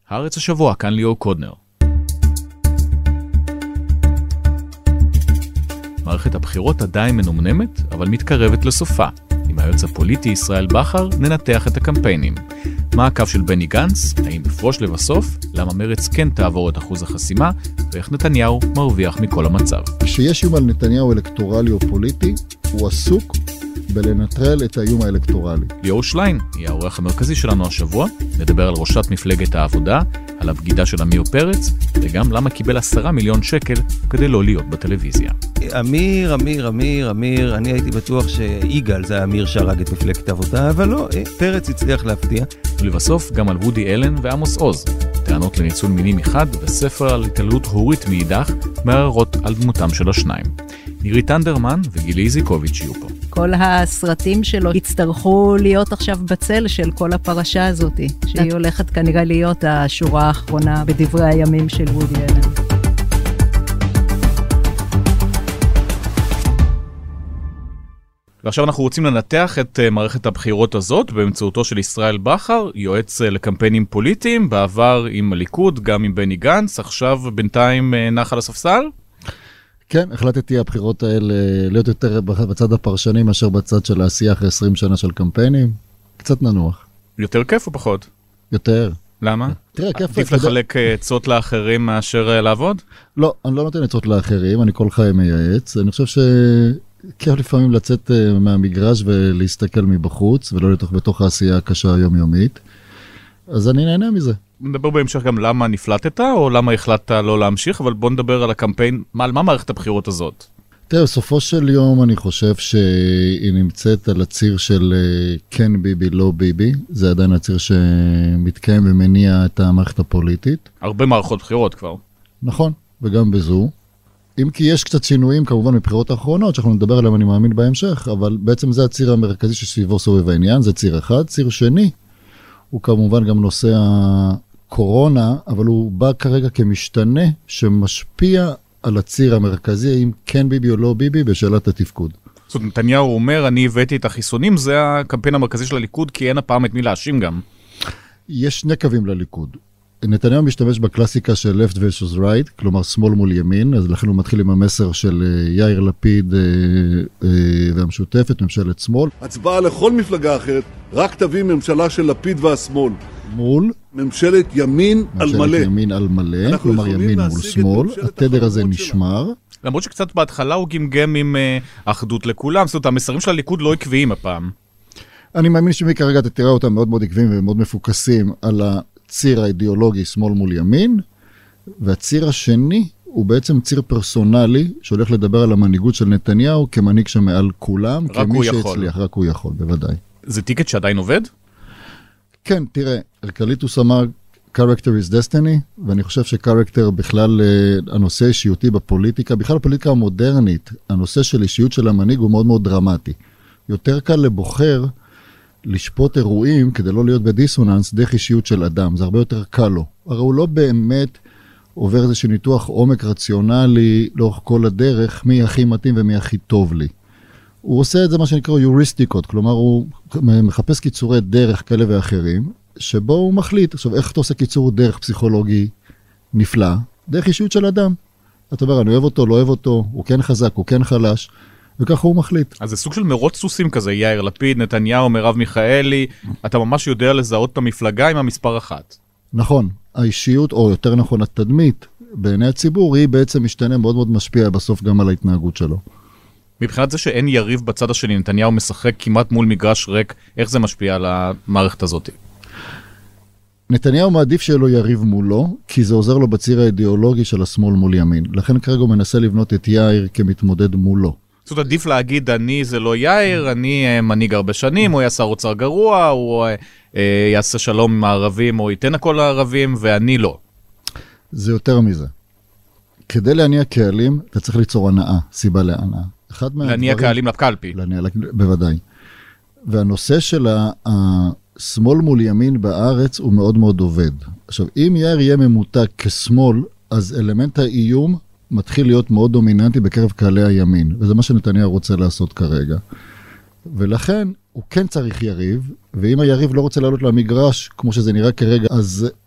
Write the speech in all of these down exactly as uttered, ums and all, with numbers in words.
הארץ השבוע, כאן ליאור קודנר. מערכת הבחירות עדיין מנומנמת, אבל מתקרבת לסופה. עם היועץ הפוליטי ישראל בכר ננתח את הקמפיינים. מה הקו של בני גנץ? האם יפרוש לבסוף? למה מרץ כן תעבור את אחוז החסימה? ואיך נתניהו מרוויח מכל המצב? כשיש איום על נתניהו אלקטורלי או פוליטי, הוא עסוק בלנטרל את האיום האלקטורלי. ליאור שליין יהיה העורך המרכזי שלנו השבוע. נדבר על ראשת מפלגת העבודה, על הבגידה של אמיר פרץ, וגם למה קיבל עשרה מיליון שקל כדי לא להיות בטלוויזיה. אמיר, אמיר, אמיר, אמיר, אני הייתי בטוח שאיגל זה אמיר שהרג את מפלגת העבודה, אבל לא, פרץ הצליח להפתיע. ולבסוף גם על וודי אלן ועמוס עוז, טענות לניצול מיני מחד וספר על התעללות הורית מאידך, מערערות על דמותם של השניים. נירי טנדרמן וגילי איזיקוביץ' יהיו פה. כל הסרטים שלו יצטרכו להיות עכשיו בצל של כל הפרשה הזאת, שהיא הולכת כנראה להיות השורה האחרונה בדברי הימים של וודי אלן. ועכשיו אנחנו רוצים לנתח את מערכת הבחירות הזאת באמצעותו של ישראל בכר, יועץ לקמפיינים פוליטיים, בעבר עם הליכוד, גם עם בני גנץ, עכשיו בינתיים נח על הספסל? כן, החלטתי הבחירות האלה להיות יותר בצד הפרשני מאשר בצד של העשייה אחרי עשרים שנה של קמפיינים. קצת ננוח. יותר כיף או פחות? יותר. למה? תראה, כיף. עדיף לחלק עצות לאחרים מאשר לעבוד? לא, אני לא נותן עצות לאחרים, אני כל חיי מייעץ. אני חושב שכיף לפעמים לצאת מהמגרש ולהסתכל מבחוץ, ולא לתוך בתוך העשייה הקשה היומיומית. אז אני נהנה מזה. נדבר בהמשך גם למה נפלטת, או למה החלטת לא להמשיך, אבל בוא נדבר על הקמפיין, מה, על מה מערכת הבחירות הזאת? תראה, בסופו של יום אני חושב שהיא נמצאת על הציר של כן ביבי, לא ביבי. זה עדיין הציר שמתקיים ומניע את המערכת הפוליטית. הרבה מערכות בחירות כבר. נכון, וגם בזו. אם כי יש קצת שינויים, כמובן, מבחירות האחרונות, שאנחנו נדבר עליהם, אני מאמין בהמשך, אבל בעצם זה הציר המרכזי שסביבו סובב העניין, זה ציר אחד. ציר שני, הוא כמובן גם נושא הקורונה, אבל הוא בא כרגע כמשתנה שמשפיע על הציר המרכזי, אם כן ביבי או לא ביבי, בשאלת התפקוד. זאת אומרת, נתניהו אומר, אני הבאתי את החיסונים, זה הקמפיין המרכזי של הליכוד, כי אין הפעם את מי להאשים גם. יש שני קווים לליכוד. נתניהו משתמש בקלאסיקה של left versus right, כלומר שמאל מול ימין, אז לכן הוא מתחיל עם המסר של יאיר לפיד והמשותפת, ממשלת שמאל. הצבעה לכל מפלגה אחרת, רק תביא ממשלה של לפיד והשמאל. מול? ממשלת ימין על מלא. ממשלת ימין על מלא, כלומר ימין מול שמאל, התדר הזה נשמר. למרות שקצת בהתחלה הוא גמגם עם אחדות לכולם, זאת אומרת, המסרים של הליכוד לא עקביים הפעם. אני מאמין שמכרגע אתה תראה אותם מאוד מאוד עקביים ומאוד מפוקסים על הציר האידיאולוגי שמאל מול ימין, והציר השני הוא בעצם ציר פרסונלי שהולך לדבר על המנהיגות של נתניהו כמנהיג שמעל כולם, כמי שהצליח, רק הוא יכול, בוודאי. זה טיקט שעדיין עובד? כן, תראה, ארקליטוס אמר, character is destiny, ואני חושב שקרקטר בכלל, הנושא אישיותי בפוליטיקה, בכלל הפוליטיקה המודרנית, הנושא של אישיות של המנהיג הוא מאוד מאוד דרמטי. יותר קל לבוחר לשפוט אירועים כדי לא להיות בדיסוננס דרך אישיות של אדם, זה הרבה יותר קל לו. הרי הוא לא באמת עובר איזשהו ניתוח עומק רציונלי לאורך כל הדרך, מי הכי מתאים ומי הכי טוב לי. הוא עושה את זה מה שנקרא יוריסטיקות, כלומר הוא מחפש קיצורי דרך כאלה ואחרים, שבו הוא מחליט. עכשיו, איך אתה עושה קיצור דרך פסיכולוגי נפלא? דרך אישיות של אדם. אתה אומר, אני אוהב אותו, לא אוהב אותו, הוא כן חזק, הוא כן חלש, וככה הוא מחליט. אז זה סוג של מרוץ סוסים כזה, יאיר לפיד, נתניהו, מרב מיכאלי, אתה ממש יודע לזהות את המפלגה עם המספר אחת. נכון, האישיות, או יותר נכון, התדמית, בעיני הציבור, היא בעצם משתנה מאוד מאוד משפיע בסוף גם על ההתנהגות שלו. מבחינת זה שאין יריב בצד השני, נתניהו משחק כמעט מול מגרש ריק, איך זה משפיע על המערכת הזאת? נתניהו מעדיף שיהיה לו יריב מולו, כי זה עוזר לו בציר האידיאולוגי של השמאל מול ימין. לכן כרגע הוא מנסה לבנות את יאיר כמתמודד מולו. זאת אומרת, עדיף להגיד, אני זה לא יאיר, אני מנהיג הרבה שנים, הוא יעשה אוצר גרוע, הוא יעשה שלום עם הערבים, או ייתן הכל לערבים, ואני לא. זה יותר מזה. כדי להניע קהלים, אתה צריך ליצור הנאה, סיבה להנאה. להניע קהלים לקלפי. להניע, בוודאי. והנושא של השמאל מול ימין בארץ הוא מאוד מאוד עובד. עכשיו, אם יאיר יהיה ממותג כשמאל, אז אלמנט האיום מתחיל להיות מאוד דומיננטי בקרב קהלי הימין, וזה מה שנתניהו רוצה לעשות כרגע. ולכן הוא כן צריך יריב, ואם היריב לא רוצה לעלות למגרש, כמו שזה נראה כרגע, אז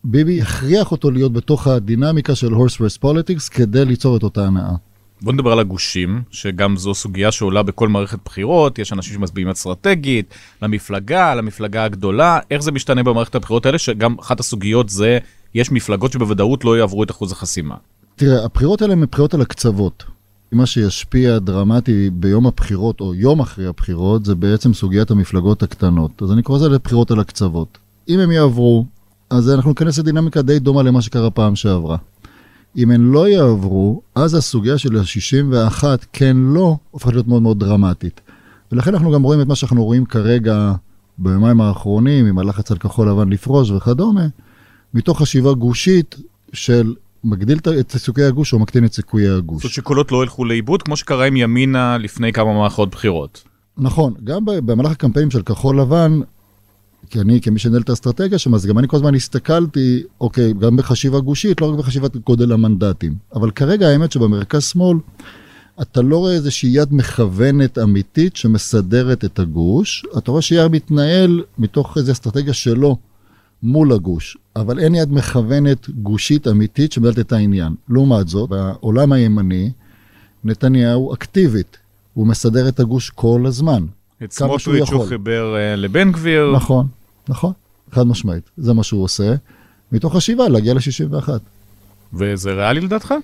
ביבי הכריח אותו להיות בתוך הדינמיקה של horse race politics כדי ליצור את אותה הנאה. בוא נדבר על הגושים, שגם זו סוגיה שעולה בכל מערכת בחירות, יש אנשים שמצביעים אסטרטגית, למפלגה, למפלגה הגדולה, איך זה משתנה במערכת הבחירות האלה, שגם אחת הסוגיות זה, יש מפלגות שבוודאות לא יעברו את אחוז החסימה. תראה, הבחירות האלה הן בחירות על הקצוות. מה שישפיע דרמטי ביום הבחירות, או יום אחרי הבחירות, זה בעצם סוגיית המפלגות הקטנות. אז אני קורא לזה לבחירות על הקצוות. אם הם יעברו, אז אנחנו ניכנס לדינמיקה די דומה למה שקרה פעם שעברה. אם הן לא יעברו, אז הסוגיה של ה-שישים ואחת, כן לא, הופכת להיות מאוד מאוד דרמטית. ולכן אנחנו גם רואים את מה שאנחנו רואים כרגע ביומיים האחרונים, עם הלחץ על כחול לבן לפרוש וכדומה, מתוך חשיבה גושית של מגדיל את סיכויי הגוש או מקטין את סיכויי הגוש. זאת שקולות לא ילכו לאיבוד, כמו שקרה עם ימינה לפני כמה מערכות בחירות. נכון, גם במהלך הקמפיינים של כחול לבן, כי אני, כמי שנהל את האסטרטגיה שם, אז גם אני כל הזמן הסתכלתי, אוקיי, גם בחשיבה גושית, לא רק בחשיבת גודל המנדטים. אבל כרגע האמת שבמרכז שמאל, אתה לא רואה איזושהי יד מכוונת אמיתית שמסדרת את הגוש, אתה רואה שיד מתנהל מתוך איזו אסטרטגיה שלו מול הגוש, אבל אין יד מכוונת גושית אמיתית שמלת את העניין. לעומת זאת, בעולם הימני, נתניהו אקטיבית, הוא מסדר את הגוש כל הזמן. את סמוטריץ' הוא חיבר לבן גביר. נכון, נכון, חד משמעית. זה מה שהוא עושה, מתוך השיבה להגיע ל-שישים ואחת. וזה ריאלי לדעתך?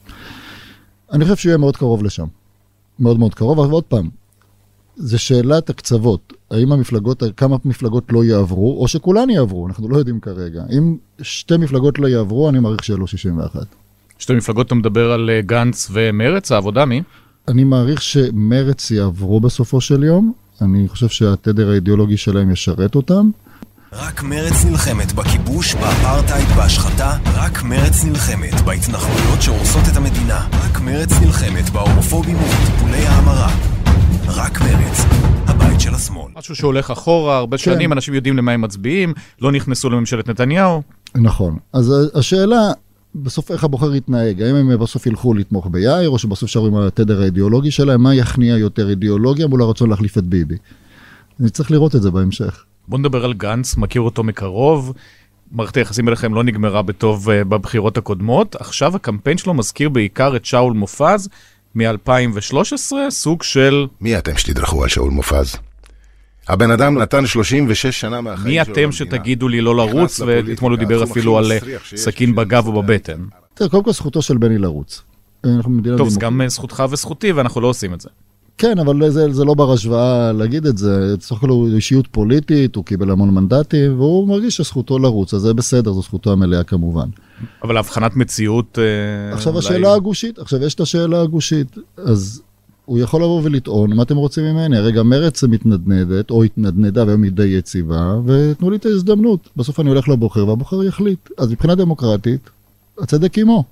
אני חושב שהוא יהיה מאוד קרוב לשם. מאוד מאוד קרוב, אבל עוד פעם, זה שאלת הקצוות. האם המפלגות, כמה מפלגות לא יעברו, או שכולן יעברו, אנחנו לא יודעים כרגע. אם שתי מפלגות לא יעברו, אני מעריך שיהיה לו שישים ואחת. שתי מפלגות אתה מדבר על גנץ ומרץ, העבודה מי? אני מעריך שמרץ יעברו בסופו של יום. אני חושב שהתדר האידיאולוגי שלהם ישרת אותם. רק מרץ נלחמת בכיבוש, באפרטייד, בהשחתה. רק מרץ נלחמת בהתנחלויות שהורסות את המדינה. רק מרץ נלחמת בהומופובים ובטיפולי ההמרה. רק מרץ, הבית של השמאל. משהו שהולך אחורה, הרבה כן. שנים, אנשים יודעים למה הם מצביעים, לא נכנסו לממשלת נתניהו. נכון. אז השאלה, בסוף איך הבוחר יתנהג? האם הם בסוף ילכו לתמוך ביאיר, או שבסוף שרו עם התדר האידיאולוגי שלהם? מה יכניע יותר אידיאולוגיה מול הרצון להחליף את ביבי? אני צריך לראות את זה בהמשך. בוא נדבר על גנץ, מכיר אותו מקרוב. מערכת היחסים אליכם לא נגמרה בטוב בבחירות הקודמות. עכשיו הקמפיין שלו מזכיר בעיקר את שאול מופז מ-אלפיים ושלוש עשרה, סוג של... מי אתם שתדרכו על שאול מופז? הבן אדם נתן שלושים ושש שנה מהחיים מי שלו. אתם שתגידו לי לא לרוץ, ואתמול הוא דיבר אפילו על סכין בגב ובבטן. תראה, קודם כל זכותו של בני לרוץ. טוב, זה גם זכותך וזכותי, ואנחנו לא עושים את זה. כן, אבל זה, זה לא בר השוואה להגיד את זה. צריך לו אישיות פוליטית, הוא קיבל המון מנדטים, והוא מרגיש שזכותו לרוץ, אז זה בסדר, זו זכותו המלאה כמובן. אבל הבחנת מציאות... עכשיו השאלה הגושית, עכשיו יש את השאלה הגושית, אז הוא יכול לבוא ולטעון, מה אתם רוצים ממני? הרגע מרץ מתנדנדת, או התנדנדה והיום היא די יציבה, ותנו לי את ההזדמנות. בסוף אני הולך לבוחר, והבוחר יחליט. אז מבחינה דמוקרטית, הצדק עמו.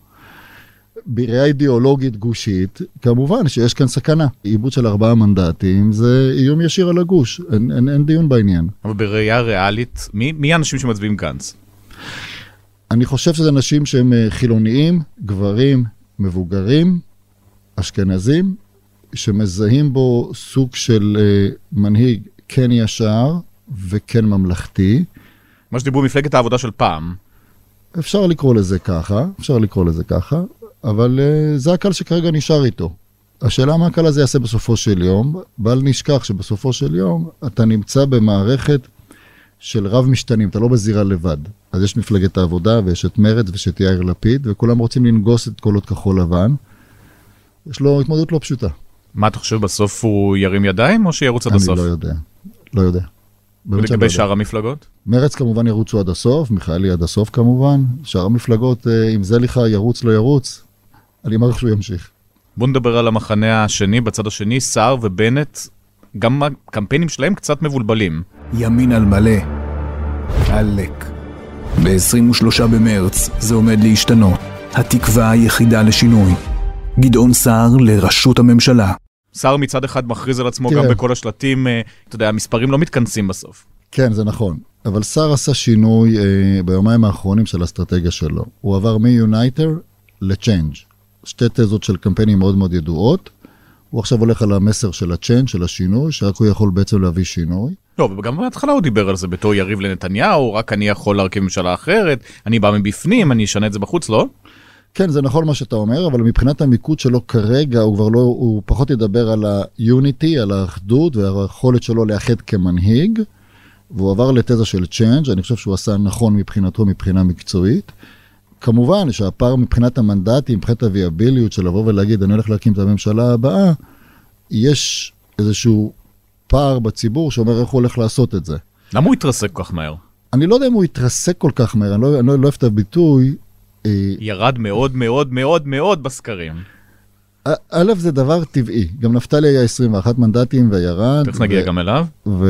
בראייה אידיאולוגית גושית, כמובן שיש כאן סכנה. עיבוד של ארבעה מנדטים, זה איום ישיר על הגוש. אין, אין, אין דיון בעניין. אבל בראייה ריאלית, מי, מי האנשים שמצביעים גנץ? אני חושב שזה אנשים שהם חילוניים, גברים, מבוגרים, אשכנזים, שמזהים בו סוג של uh, מנהיג כן ישר וכן ממלכתי. מה שדיברו מפלגת העבודה של פעם. אפשר לקרוא לזה ככה, אפשר לקרוא לזה ככה, אבל uh, זה הקל שכרגע נשאר איתו. השאלה מה הקל הזה יעשה בסופו של יום, בל נשכח שבסופו של יום אתה נמצא במערכת של רב משתנים, אתה לא בזירה לבד. אז יש מפלגת העבודה ויש את מרץ ויש את יאיר לפיד, וכולם רוצים לנגוס את קולות כחול לבן. יש לו התמודדות לא פשוטה. מה אתה חושב, בסוף הוא ירים ידיים או שירוץ עד הסוף? אני לא יודע, לא יודע. ולגבי שאר המפלגות? מרץ כמובן ירוצו עד הסוף, מיכאלי עד הסוף כמובן. שאר המפלגות, אם זה לך ירוץ לא ירוץ, אני מעריך שהוא ימשיך. בוא נדבר על המחנה השני, בצד השני, סער ובנט, גם הקמפיינים שלהם קצת מבולבלים. ימין על מלא, עלק. ב-עשרים ושלושה במרץ זה עומד להשתנות. התקווה היחידה לשינוי. גדעון סער לראשות הממשלה. סער מצד אחד מכריז על עצמו תראה. גם בכל השלטים, אתה יודע, המספרים לא מתכנסים בסוף. כן, זה נכון. אבל סער עשה שינוי אה, ביומיים האחרונים של האסטרטגיה שלו. הוא עבר מ-Uniter ל-Change. שתי תזות של קמפיינים מאוד מאוד ידועות. הוא עכשיו הולך על המסר של ה-Change, של השינוי, שרק הוא יכול בעצם להביא שינוי. לא, וגם בהתחלה הוא דיבר על זה בתור יריב לנתניהו, רק אני יכול להרכיב ממשלה אחרת, אני בא מבפנים, אני אשנה את זה בחוץ, לא? כן, זה נכון מה שאתה אומר, אבל מבחינת המיקוד שלו כרגע, הוא כבר לא, הוא פחות ידבר על ה-unity, על האחדות, והיכולת שלו לאחד כמנהיג, והוא עבר לתזה של change, אני חושב שהוא עשה נכון מבחינתו, מבחינה מקצועית. כמובן שהפער מבחינת המנדטים, מבחינת הוויאביליות של לבוא ולהגיד, אני הולך להקים את הממשלה הבאה, יש איזשהו פער בציבור שאומר איך הוא הולך לעשות את זה. למה הוא התרסק כל כך מהר? אני לא יודע אם הוא התרסק כל כך מהר, אני לא, אני לא אוהב את הביטוי. ירד מאוד מאוד מאוד מאוד בסקרים. א', זה דבר טבעי. גם נפתלי היה עשרים ואחת מנדטים וירד. תכף נגיע גם אליו.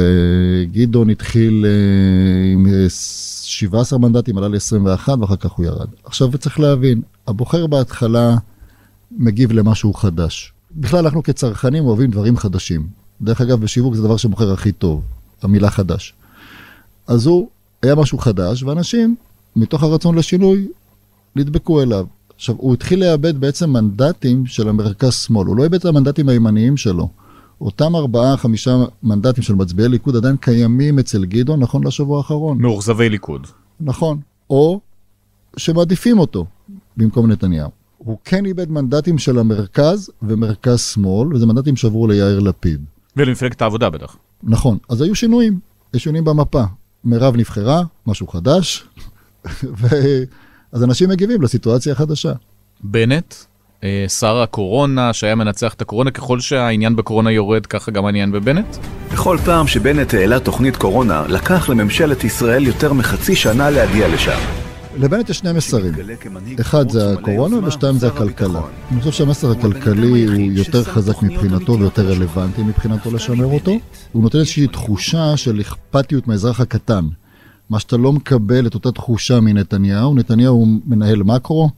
וגדעון התחיל עם שבעה עשר מנדטים, עלה ל-עשרים ואחת ואחר כך הוא ירד. עכשיו צריך להבין, הבוחר בהתחלה מגיב למשהו חדש. בכלל אנחנו כצרכנים אוהבים דברים חדשים. דרך אגב, בשיווק זה דבר שבוחר הכי טוב, המילה חדש. אז הוא היה משהו חדש, ואנשים, מתוך הרצון לשינוי, נדבקו אליו. עכשיו, הוא התחיל לאבד בעצם מנדטים של המרכז שמאל. הוא לא איבד את המנדטים הימניים שלו. אותם ארבעה, חמישה מנדטים של מצביעי ליכוד עדיין קיימים אצל גדעון, נכון לשבוע האחרון. מאוכזבי ליכוד. נכון. או שמעדיפים אותו במקום נתניהו. הוא כן איבד מנדטים של המרכז ומרכז שמאל, וזה מנדטים שעברו ליאיר לפיד. ולמפלגת העבודה בטח. נכון. אז היו שינויים. יש שינויים במפה. מירב נבחרה, משהו חדש, ו... אז אנשים מגיבים לסיטואציה החדשה. בנט, שר הקורונה, שהיה מנצח את הקורונה, ככל שהעניין בקורונה יורד, ככה גם העניין בבנט? בכל פעם שבנט העלה תוכנית קורונה, לקח לממשלת ישראל יותר מחצי שנה להגיע לשם. לבנט יש שני מסרים. אחד זה הקורונה ושתיים זה הכלכלה. אני חושב שהמסר הכלכלי הוא יותר חזק מבחינתו ויותר רלוונטי מבחינתו לשמר אותו. הוא נותן איזושהי תחושה של אכפתיות מהאזרח הקטן. מה שאתה לא מקבל את אותה תחושה מנתניהו, נתניהו הוא מנהל מקרו,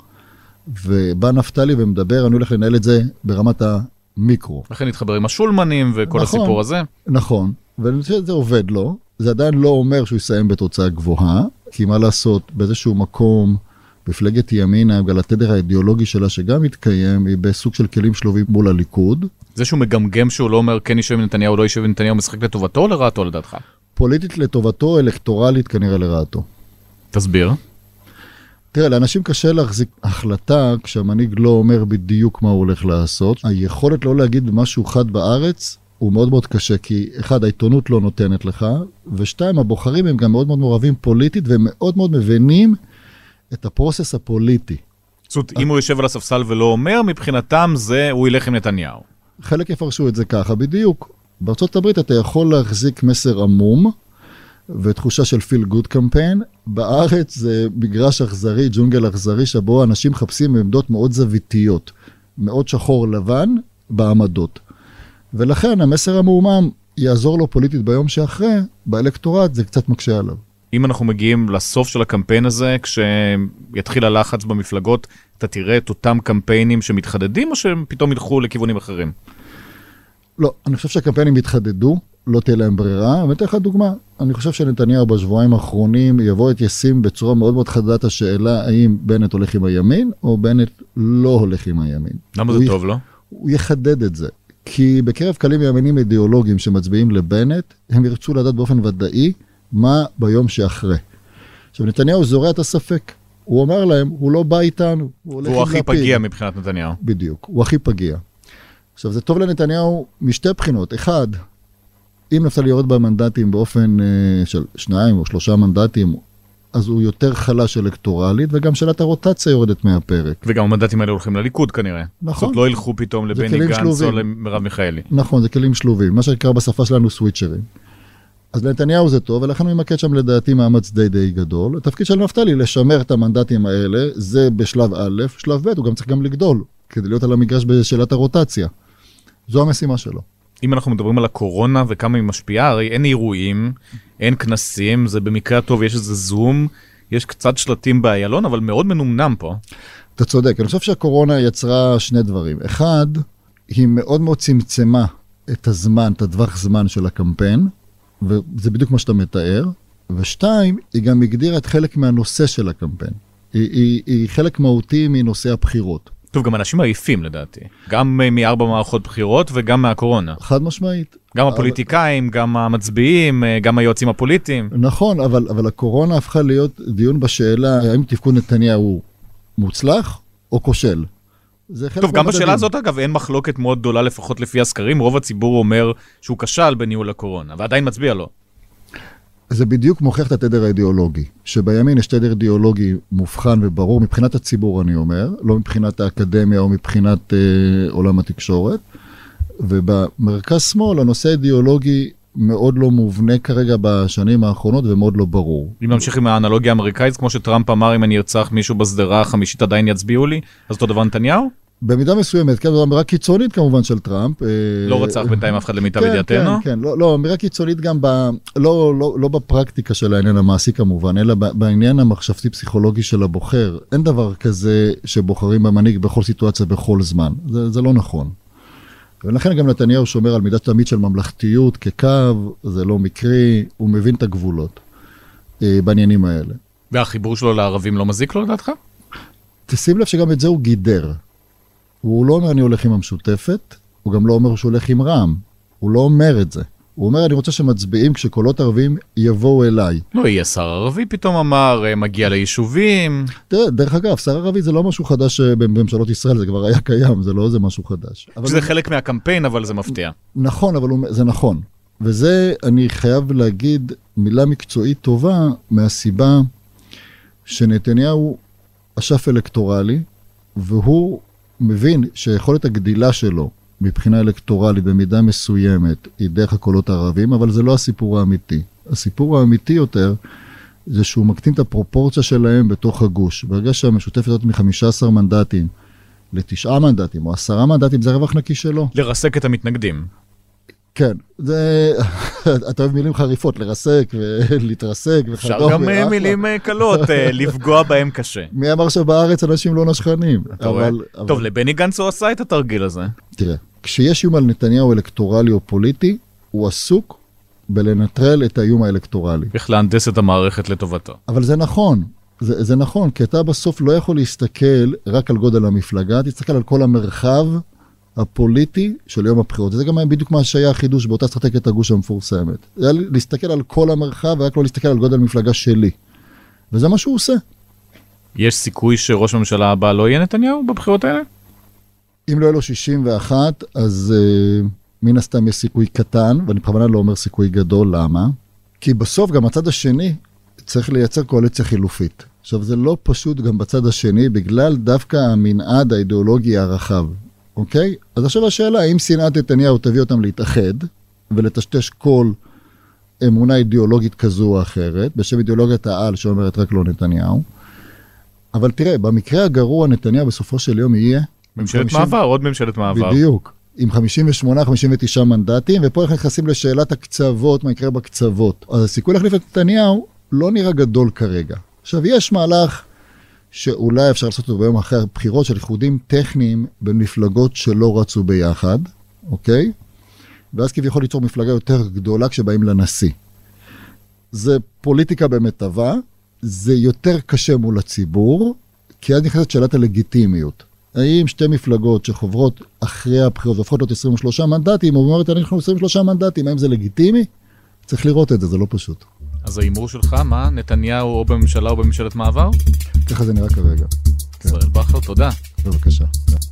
ובא נפתלי ומדבר, אני הולך לנהל את זה ברמת המיקרו. לכן נתחבר עם השולמנים וכל נכון, הסיפור הזה. נכון, ואני חושב שזה עובד לו, זה עדיין לא אומר שהוא יסיים בתוצאה גבוהה, כי מה לעשות, באיזשהו מקום, מפלגת ימינה, בגלל התדר האידיאולוגי שלה שגם מתקיים, היא בסוג של כלים שלובים מול הליכוד. זה שהוא מגמגם שהוא לא אומר כן יישב עם נתניהו, לא יישב עם נתניהו, משחק לטובתו או לרעתו לדעתך? פוליטית לטובתו, אלקטורלית כנראה לרעתו. תסביר. תראה, לאנשים קשה להחזיק החלטה כשהמנהיג לא אומר בדיוק מה הוא הולך לעשות. היכולת לא להגיד משהו חד בארץ הוא מאוד מאוד קשה, כי אחד, העיתונות לא נותנת לך, ושתיים, הבוחרים הם גם מאוד מאוד מעורבים פוליטית, והם מאוד מאוד מבינים את הפרוסס הפוליטי. זאת אומרת, אם הוא יושב על הספסל ולא אומר, מבחינתם זה, הוא ילך עם נתניהו. חלק יפרשו את זה ככה, בדיוק. בארצות הברית אתה יכול להחזיק מסר עמום, ותחושה של פיל גוד קמפיין. בארץ זה מגרש אכזרי, ג'ונגל אכזרי, שבו אנשים חפשים בעמדות מאוד זוויתיות, מאוד שחור לבן בעמדות. ולכן המסר המעומם יעזור לו פוליטית ביום שאחרי, באלקטורט זה קצת מקשה עליו. אם אנחנו מגיעים לסוף של הקמפיין הזה, כשיתחיל הלחץ במפלגות, אתה תראה את אותם קמפיינים שמתחדדים, או שהם פתאום ילכו לכיוונים אחרים? לא, אני חושב שהקמפיינים יתחדדו, לא תהיה להם ברירה. ואתן לך דוגמה, אני חושב שנתניהו בשבועיים האחרונים יבוא את ישים בצורה מאוד מאוד חדת השאלה, האם בנט הולך עם הימין, או בנט לא הולך עם הימין. למה זה טוב לו? הוא יחדד את זה. כי בקרב קהלים ימנים אידיאולוגיים שמצביעים לבנט, הם ירצו לדעת באופן ודאי מה ביום שאחרי. עכשיו, נתניהו זורע את הספק. הוא אומר להם, הוא לא בא איתנו. הוא, הוא הכי פגיע מבחינת נתניהו. בדיוק, הוא הכי פגיע. עכשיו, זה טוב לנתניהו משתי בחינות. אחד, אם נפתלי יורד במנדטים באופן uh, של שניים או שלושה מנדטים, אז הוא יותר חלש אלקטורלית, וגם שאלת הרוטציה יורדת מהפרק. וגם המנדטים האלה הולכים לליכוד כנראה. נכון. זאת לא ילכו פתאום לבני גנץ או למרב מיכאלי. נכון, זה כלים שלובים. מה שקרה בשפה שלנו סוויצ'רים. אז לנתניהו זה טוב, ולכן הוא ימקד שם לדעתי מאמץ די די גדול. התפקיד של נפתלי לשמר את המנדטים האלה, זה בשלב א', שלב ב', הוא גם צריך גם לגדול, כדי להיות על המגרש בשאלת הרוטציה. זו המשימה שלו. אם אנחנו מדברים על הקורונה וכמה היא משפיעה, הרי אין אירועים, אין כנסים, זה במקרה הטוב, יש איזה זום, יש קצת שלטים באיילון, אבל מאוד מנומנם פה. אתה צודק, אני חושב שהקורונה יצרה שני דברים. אחד, היא מאוד מאוד צמצמה את הזמן, את הדווח זמן של הקמפיין, וזה בדיוק מה שאתה מתאר. ושתיים, היא גם הגדירה את חלק מהנושא של הקמפיין. היא, היא, היא חלק מהותי מנושא הבחירות. טוב, גם אנשים עייפים לדעתי. גם מארבע מערכות בחירות וגם מהקורונה. חד משמעית. גם הפוליטיקאים, גם המצביעים, גם היועצים הפוליטיים. נכון, אבל, אבל הקורונה הפכה להיות דיון בשאלה, האם תפקוד נתניהו מוצלח או כושל? טוב, גם בשאלה הזאת, אגב, אין מחלוקת מאוד גדולה, לפחות לפי הסקרים. רוב הציבור אומר שהוא כשל בניהול הקורונה, ועדיין מצביע לו. זה בדיוק מוכיח את התדר האידיאולוגי, שבימין יש תדר אידיאולוגי מובחן וברור, מבחינת הציבור אני אומר, לא מבחינת האקדמיה או מבחינת אה, עולם התקשורת, ובמרכז שמאל הנושא האידיאולוגי מאוד לא מובנה כרגע בשנים האחרונות ומאוד לא ברור. אם נמשיך עם האנלוגיה האמריקאית, כמו שטראמפ אמר, אם אני ארצח מישהו בסדרה החמישית עדיין יצביעו לי, אז אותו דבר נתניהו? במידה מסוימת, כן, זו אמירה קיצונית כמובן של טראמפ. לא רצח בינתיים אף אחד למיטב כן, ידיעתנו? כן, כן, לא, לא, אמירה קיצונית גם ב, לא, לא, לא בפרקטיקה של העניין המעשי כמובן, אלא בעניין המחשבתי-פסיכולוגי של הבוחר. אין דבר כזה שבוחרים במנהיג בכל סיטואציה, בכל זמן. זה, זה לא נכון. ולכן גם נתניהו שומר על מידת תמיד של ממלכתיות כקו, זה לא מקרי, הוא מבין את הגבולות אה, בעניינים האלה. והחיבור שלו לערבים לא מזיק לו לדעתך? תשים לב שגם את זה הוא גידר. הוא לא אומר אני הולך עם המשותפת, הוא גם לא אומר שהוא הולך עם רע"מ. הוא לא אומר את זה. הוא אומר אני רוצה שמצביעים כשקולות ערבים יבואו אליי. לא יהיה שר ערבי, פתאום אמר, מגיע ליישובים. תראה, דרך אגב, שר ערבי זה לא משהו חדש בממשלות ישראל, זה כבר היה קיים, זה לא איזה משהו חדש. זה הוא... חלק מהקמפיין, אבל זה מפתיע. נכון, אבל הוא... זה נכון. וזה, אני חייב להגיד, מילה מקצועית טובה, מהסיבה שנתניהו אשף אלקטורלי, והוא מבין שיכולת הגדילה שלו, מבחינה אלקטורלית במידה מסוימת, היא דרך הקולות הערבים, אבל זה לא הסיפור האמיתי. הסיפור האמיתי יותר, זה שהוא מקטין את הפרופורציה שלהם בתוך הגוש. ברגע שהמשותפת הזאת מ-חמישה עשר מנדטים לתשעה מנדטים, או עשרה מנדטים, זה רווח נקי שלו. לרסק את המתנגדים. כן, זה... אתה אוהב מילים חריפות, לרסק ולהתרסק אפשר גם מילים קלות, לפגוע בהם קשה. מי אמר שבארץ אנשים לא נשכנים? טוב, לבני גנץ הוא עשה את התרגיל הזה. תראה, כשיש איום על נתניהו אלקטורלי או פוליטי, הוא עסוק בלנטרל את האיום האלקטורלי. איך להנדס את המערכת לטובתו. אבל זה נכון, זה, זה נכון, כי אתה בסוף לא יכול להסתכל רק על גודל המפלגה, תסתכל על כל המרחב הפוליטי של יום הבחירות. זה גם בדיוק מה שהיה החידוש באותה אסטרטגיית הגוש המפורסמת. זה היה להסתכל על כל המרחב, ורק לא להסתכל על גודל המפלגה שלי. וזה מה שהוא עושה. יש סיכוי שראש הממשלה הבא לא יהיה נתניהו בבחירות האלה? אם לא יהיה לו שישים ואחת, אז uh, מן הסתם יש סיכוי קטן, ואני בכוונה לא אומר סיכוי גדול, למה? כי בסוף גם הצד השני צריך לייצר קואליציה חילופית. עכשיו זה לא פשוט גם בצד השני, בגלל דווקא המנעד האידיאולוגי הרחב. אוקיי? אז עכשיו השאלה, האם שנאת נתניהו תביא אותם להתאחד, ולטשטש כל אמונה אידיאולוגית כזו או אחרת, בשם אידיאולוגיית העל שאומרת רק לא נתניהו. אבל תראה, במקרה הגרוע נתניהו בסופו של יום יהיה... ממשלת חמישים... מעבר, עוד ממשלת מעבר. בדיוק. עם חמישים ושמונה חמישים ותשעה מנדטים, ופה אנחנו נכנסים לשאלת הקצוות, מה יקרה בקצוות. אז הסיכוי להחליף את נתניהו לא נראה גדול כרגע. עכשיו, יש מהלך שאולי אפשר לעשות אותו ביום אחר, בחירות של איחודים טכניים בין מפלגות שלא רצו ביחד, אוקיי? ואז כביכול ליצור מפלגה יותר גדולה כשבאים לנשיא. זה פוליטיקה במיטבה, זה יותר קשה מול הציבור, כי אז נכנסת שאלת הלגיטימיות. האם שתי מפלגות שחוברות אחרי הבחירות והופכות להיות עשרים ושלושה מנדטים, או אומרת, אנחנו עשרים ושלושה מנדטים, האם זה לגיטימי? צריך לראות את זה, זה לא פשוט. אז האמור שלך, מה? נתניהו או בממשלה או בממשלת מעבר? ככה זה נראה כרגע. ישראל בכר, תודה. בבקשה.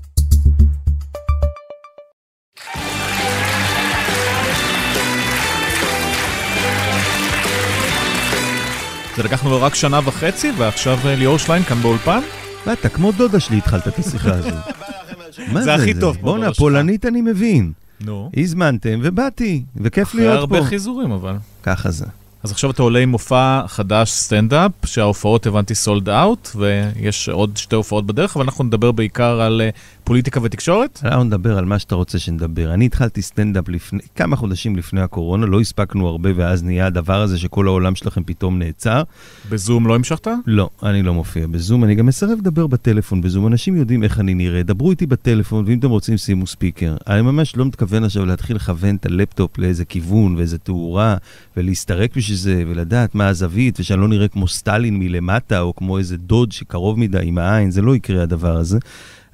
זה לקחנו לו רק שנה וחצי, ועכשיו ליאור שליין כאן באולפן. אתה כמו דודה שלי התחלת את השיחה הזו. זה הכי טוב. בוא'נה, פולנית אני מבין. נו. הזמנתם ובאתי, וכיף להיות פה. אחרי הרבה חיזורים אבל. ככה זה. אז עכשיו אתה עולה עם מופע חדש סטנדאפ, שההופעות הבנתי סולד אאוט, ויש עוד שתי הופעות בדרך, אבל אנחנו נדבר בעיקר על פוליטיקה ותקשורת. אנחנו נדבר על מה שאתה רוצה שנדבר. אני התחלתי סטנדאפ לפני, כמה חודשים לפני הקורונה, לא הספקנו הרבה, ואז נהיה הדבר הזה שכל העולם שלכם פתאום נעצר. בזום לא המשכת? לא, אני לא מופיע בזום, אני גם מסרב לדבר בטלפון בזום. אנשים יודעים איך אני נראה, דברו איתי בטלפון, ואם אתם רוצים שימו ספיקר. אני ממש לא מתכוון עכשיו להתחיל לכוון את הלפטופ לאיזה כיוון ואיזה תאורה, ולהסתרק בשביל זה, ולדעת מה הזווית, ושאני לא נראה כמו סטלין מלמטה, או כמו איזה דוד שקרוב מדי עם העין, זה לא יקרה הדבר הזה.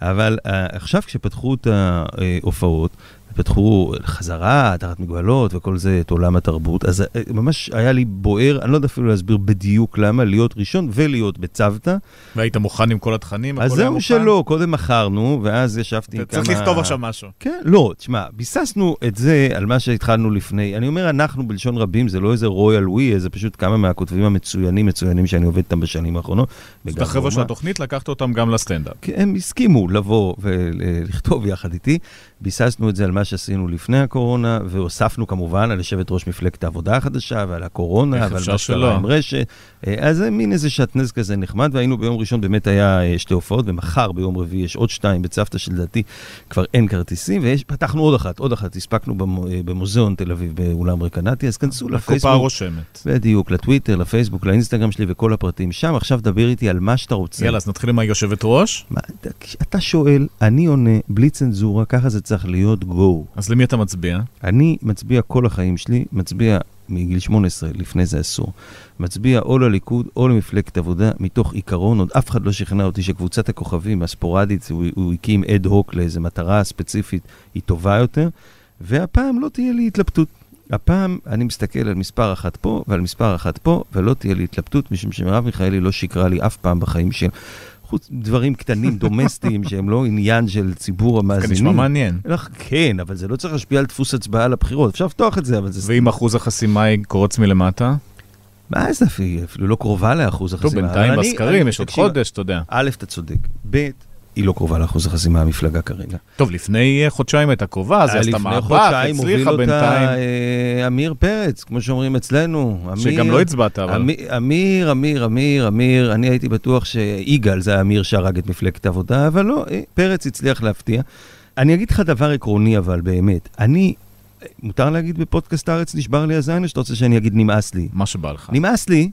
אבל עכשיו כשפתחו את ההופעות, פתחו חזרה, תחת מגבלות וכל זה, את עולם התרבות, אז ממש היה לי בוער, אני לא יודע אפילו להסביר בדיוק למה, להיות ראשון ולהיות בצוותא. והיית מוכן עם כל התכנים? אז זהו שלא, קודם מכרנו, ואז ישבתי עם כמה... צריך לכתוב עכשיו משהו. כן, לא, תשמע, ביססנו את זה על מה שהתחלנו לפני. אני אומר, אנחנו בלשון רבים, זה לא איזה רויאל ווי, זה פשוט כמה מהכותבים המצוינים, מצוינים שאני עובד איתם בשנים האחרונות. זאת החבר'ה של התוכנית, לקחת אותם גם לסטנדאפ. הם הסכימו לבוא ולכתוב יחד איתי. ביססנו את זה על מה שעשינו לפני הקורונה, והוספנו כמובן על יושבת ראש מפלגת העבודה החדשה, ועל הקורונה, ועל מה שקרה עם רשת. אז זה מין איזה שעטנז כזה נחמד, והיינו ביום ראשון באמת היה שתי הופעות, ומחר ביום רביעי יש עוד שתיים בצוותא שלדעתי, כבר אין כרטיסים, ופתחנו עוד אחת, עוד אחת, הספקנו במוזיאון תל אביב באולם רקנטי, אז כנסו לפייסבוק. הקופה הרושמת. בדיוק, לטוויטר, לפייסבוק, לאינסטגרם שלי וכל הפרטים שם. עכשיו דבר איתי על מה שאתה רוצה. יאללה, אז נתחיל עם היושבת ראש. אתה שואל, אני עונה, בלי צנזורה, ככה זה צריך להיות go. אז למי אתה מצביע? אני מצביע כל החיים שלי, מצביע מגיל שמונה עשרה, לפני זה אסור. מצביע או לליכוד או למפלגת עבודה, מתוך עיקרון, עוד אף אחד לא שכנע אותי שקבוצת הכוכבים הספורדית, הוא, הוא הקים אד הוק לאיזו מטרה ספציפית, היא טובה יותר, והפעם לא תהיה לי התלבטות. הפעם אני מסתכל על מספר אחת פה ועל מספר אחת פה, ולא תהיה לי התלבטות, משום שמרב מיכאלי לא שיקרה לי אף פעם בחיים של... חוץ דברים קטנים, דומסטיים, שהם לא עניין של ציבור המאזינים. זה נשמע מעניין. כן, אבל זה לא צריך להשפיע על דפוס הצבעה לבחירות. אפשר לפתוח את זה, אבל זה... ואם אחוז החסימה היא קורץ מלמטה? מה זה אפילו לא קרובה לאחוז החסימה. טוב, בינתיים בסקרים, יש עוד חודש, אתה יודע. א', אתה צודק. ב', היא לא קרובה לאחוז החסימה המפלגה כרגע. טוב, לפני חודשיים הייתה קרובה, אז עשתה מאבק, לפני חודשיים הוביל אותה אמיר פרץ, כמו שאומרים אצלנו. שגם לא הצבעת, אבל. אמיר, אמיר, אמיר, אמיר, אני הייתי בטוח שיגאל זה האמיר שהרג את מפלגת העבודה, אבל לא, פרץ הצליח להפתיע. אני אגיד לך דבר עקרוני, אבל באמת, אני, מותר להגיד בפודקאסט הארץ, נשבר לי הזין, או שאתה רוצה שאני אגיד נמאס לי? מה שבא לך. נמאס לי.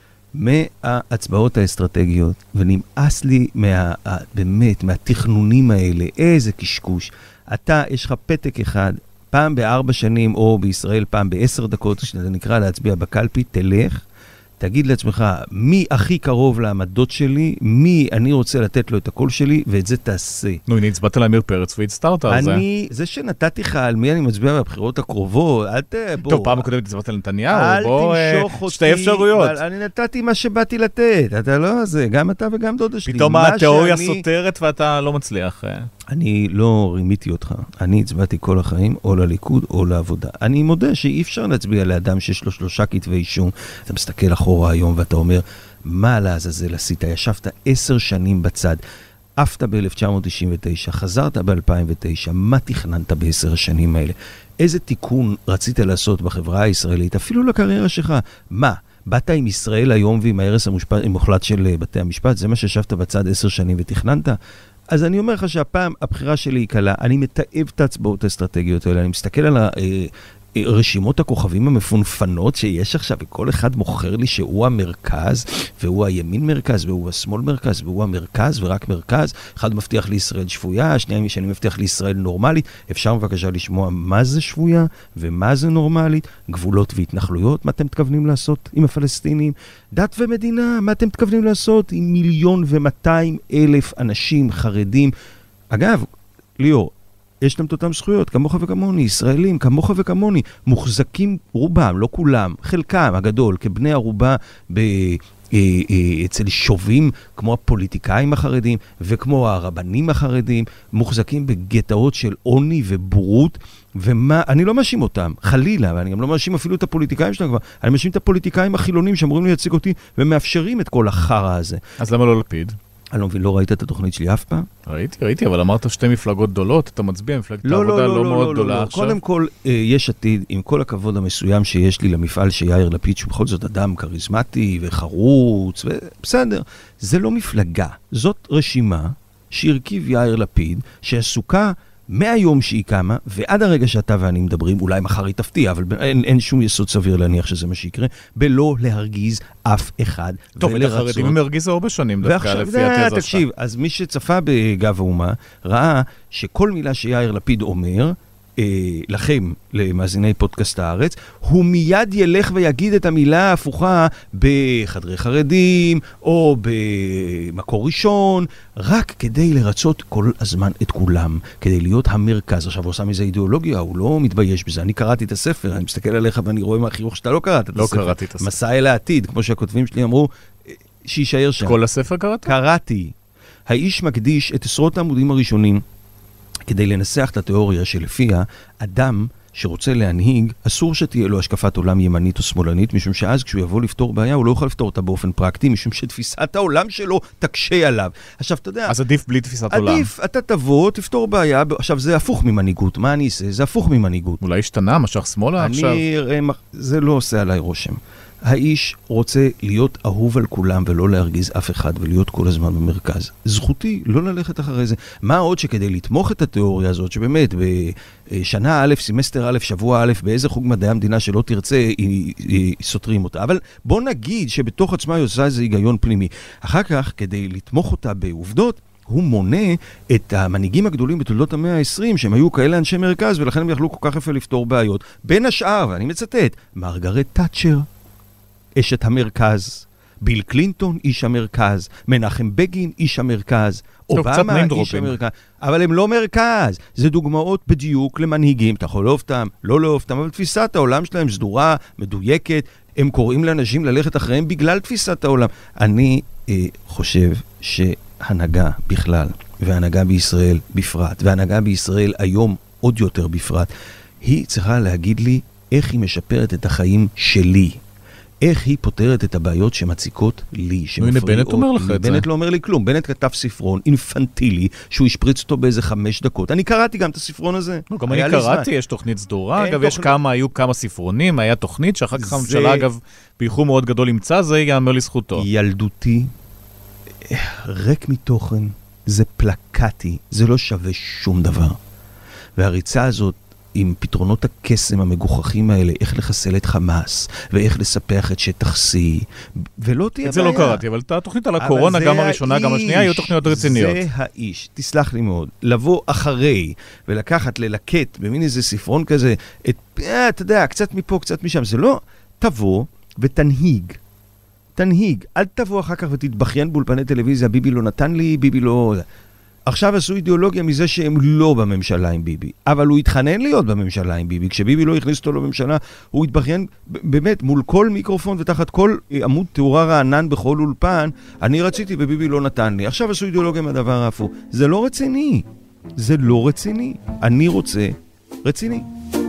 מההצבעות האסטרטגיות, ונמאס לי מה, באמת, מהתכנונים האלה, איזה קשקוש. אתה, יש לך פתק אחד, פעם בארבע שנים, או בישראל פעם בעשר דקות, שזה נקרא להצביע בקלפי, תלך, תגיד לעצמך, מי הכי קרוב לעמדות שלי, מי אני רוצה לתת לו את הקול שלי, ואת זה תעשה. נו, הנה, הצבעת לאמיר פרץ והצטרת על זה. אני, זה שנתתי לך על מי אני מצביע בבחירות הקרובות, אל ת... בוא. טוב, פעם הקודמת הצבעת לנתניהו, בוא, שתי אפשרויות. אני נתתי מה שבאתי לתת, אתה לא זה, גם אתה וגם דודה שלי. פתאום התיאוריה סותרת ואתה לא מצליח. אני לא רימיתי אותך, אני הצבעתי כל החיים, או לליכוד או לעבודה. אני מודה שאי אפשר להצביע לאדם שיש לו שלושה כתבי אישום, אתה מסתכל אחורה היום ואתה אומר, מה לעזאזל עשית? ישבת עשר שנים בצד, עפת ב-אלף תשע מאות תשעים ותשע, חזרת ב-אלפיים ותשע, מה תכננת בעשר השנים האלה? איזה תיקון רצית לעשות בחברה הישראלית, אפילו לקריירה שלך? מה? באת עם ישראל היום ועם ההרס המוחלט של בתי המשפט, זה מה שישבת בצד עשר שנים ותכננת? אז אני אומר לך שהפעם הבחירה שלי היא קלה, אני מתאב את ההצבעות האסטרטגיות האלה, אני מסתכל על רשימות הכוכבים המפונפנות שיש עכשיו, וכל אחד מוכר לי שהוא המרכז, והוא הימין מרכז, והוא השמאל מרכז, והוא המרכז, ורק מרכז. אחד מבטיח לישראל שפויה, השנייה שאני מבטיח לישראל נורמלית. אפשר בבקשה לשמוע מה זה שפויה, ומה זה נורמלית, גבולות והתנחלויות, מה אתם מתכוונים לעשות עם הפלסטינים, דת ומדינה, מה אתם מתכוונים לעשות עם מיליון ומאתיים אלף אנשים חרדים. אגב, ליאור, יש להם את אותם זכויות, כמוך וכמוני, ישראלים, כמוך וכמוני, מוחזקים רובם, לא כולם, חלקם הגדול, כבני ערובה ב... אצל שובים, כמו הפוליטיקאים החרדים, וכמו הרבנים החרדים, מוחזקים בגטאות של עוני ובורות, ומה, אני לא מאשים אותם, חלילה, ואני גם לא מאשים אפילו את הפוליטיקאים שלהם כבר, אני מאשים את הפוליטיקאים החילונים שאמורים להציג אותי, ומאפשרים את כל החרא הזה. אז למה לא לפיד? אני לא מבין, לא ראית את התוכנית שלי אף פעם? ראיתי, ראיתי, אבל אמרת שתי מפלגות גדולות, אתה מצביע, מפלגת העבודה לא מאוד גדולה עכשיו. קודם כל, יש עתיד, עם כל הכבוד המסוים שיש לי למפעל שיאיר לפיד, שבכל זאת אדם כריזמטי וחרוץ, בסדר, זה לא מפלגה, זאת רשימה שהרכיב יאיר לפיד, שעסוקה מהיום שהיא קמה, ועד הרגע שאתה ואני מדברים, אולי מחר היא תפתיע, אבל אין, אין שום יסוד סביר להניח שזה מה שיקרה, בלא להרגיז אף אחד. טוב, את החרדים הם הרגיזו הרבה שנים דווקא, לפי התזה שלך. תקשיב, אז מי שצפה בגב האומה, ראה שכל מילה שיאיר לפיד אומר, לכם, למאזיני פודקאסט הארץ, הוא מיד ילך ויגיד את המילה ההפוכה בחדרי חרדים, או במקור ראשון, רק כדי לרצות כל הזמן את כולם, כדי להיות המרכז. עכשיו הוא עושה מזה אידיאולוגיה, הוא לא מתבייש בזה. אני קראתי את הספר, אני מסתכל עליך ואני רואה מהחיוך שאתה לא קראת את לא הספר. קראתי את הספר. מסע אל העתיד, כמו שהכותבים שלי אמרו, שישאר שם. כל הספר קראת? קראתי. האיש מקדיש את עשרות העמודים הראשונים כדי לנסח את התיאוריה שלפיה אדם שרוצה להנהיג, אסור שתהיה לו השקפת עולם ימנית או שמאלנית, משום שאז כשהוא יבוא לפתור בעיה, הוא לא יוכל לפתור אותה באופן פרקטי, משום שתפיסת העולם שלו תקשה עליו. עכשיו, אתה יודע... אז עדיף בלי תפיסת עולם. עדיף, אתה תבוא, תפתור בעיה, עכשיו זה הפוך ממנהיגות, מה אני אעשה? זה הפוך ממנהיגות. אולי השתנה, משך שמאלה עכשיו. אני, זה לא עושה עליי רושם. האיש רוצה להיות אהוב על כולם ולא להרגיז אף אחד ולהיות כל הזמן במרכז. זכותי לא ללכת אחרי זה. מה עוד שכדי לתמוך את התיאוריה הזאת, שבאמת בשנה א', סמסטר א', שבוע א', באיזה חוג מדעי המדינה שלא תרצה, היא, היא סותרים אותה. אבל בוא נגיד שבתוך עצמה היא עושה איזה היגיון פנימי. אחר כך, כדי לתמוך אותה בעובדות, הוא מונה את המנהיגים הגדולים בתולדות המאה ה-עשרים, שהם היו כאלה אנשי מרכז, ולכן הם יכלו כל כך יפה לפתור בעיות. בין השאר, ואני מצטט, מרגרט תאצ'ר, אשת המרכז, ביל קלינטון, איש המרכז, מנחם בגין, איש המרכז, אובמה, איש המרכז, אבל הם לא מרכז, זה דוגמאות בדיוק למנהיגים, אתה יכול לאהוב אותם, לא לאהוב אותם, אבל תפיסת העולם שלהם סדורה, מדויקת, הם קוראים לאנשים ללכת אחריהם בגלל תפיסת העולם. אני אה, חושב שהנהגה בכלל, והנהגה בישראל בפרט, והנהגה בישראל היום עוד יותר בפרט, היא צריכה להגיד לי איך היא משפרת את החיים שלי. איך היא פותרת את הבעיות שמציקות לי, הנה בנט אומר לך את זה. בנט לא אומר לי כלום. בנט כתב ספרון אינפנטילי, שהוא השפריץ אותו באיזה חמש דקות. אני קראתי גם את הספרון הזה. לא, גם אני קראתי, יש תוכנית סדורה. אגב, יש כמה, היו כמה ספרונים, היה תוכנית שאחר כך הממשלה, אגב, באיחור מאוד גדול ימצא, זה יאמר לזכותו. ילדותי, ריק מתוכן, זה פלקטי, זה לא שווה שום דבר. והריצה הזאת, עם פתרונות הקסם המגוחכים האלה, איך לחסל את חמאס, ואיך לספח את שטח C, ולא תהיה בעיה. את זה לא קראתי, אבל התוכנית על הקורונה, גם הראשונה, גם השנייה, היו תוכניות רציניות. זה האיש, תסלח לי מאוד, לבוא אחרי, ולקחת, ללקט, במין איזה ספרון כזה, את, אה, אתה יודע, קצת מפה, קצת משם, זה לא, תבוא ותנהיג. תנהיג, אל תבוא אחר כך ותתבכיין באולפני טלוויזיה, ביבי לא נתן לי, ביבי לא... עכשיו עשו אידיאולוגיה מזה שהם לא בממשלה עם ביבי, אבל הוא התחנן להיות בממשלה עם ביבי, כשביבי לא הכניס אותו לממשלה, הוא התבכיין באמת מול כל מיקרופון ותחת כל עמוד תאורה רענן בכל אולפן, אני רציתי וביבי לא נתן לי. עכשיו עשו אידיאולוגיה מהדבר ההפוך. זה לא רציני, זה לא רציני. אני רוצה רציני.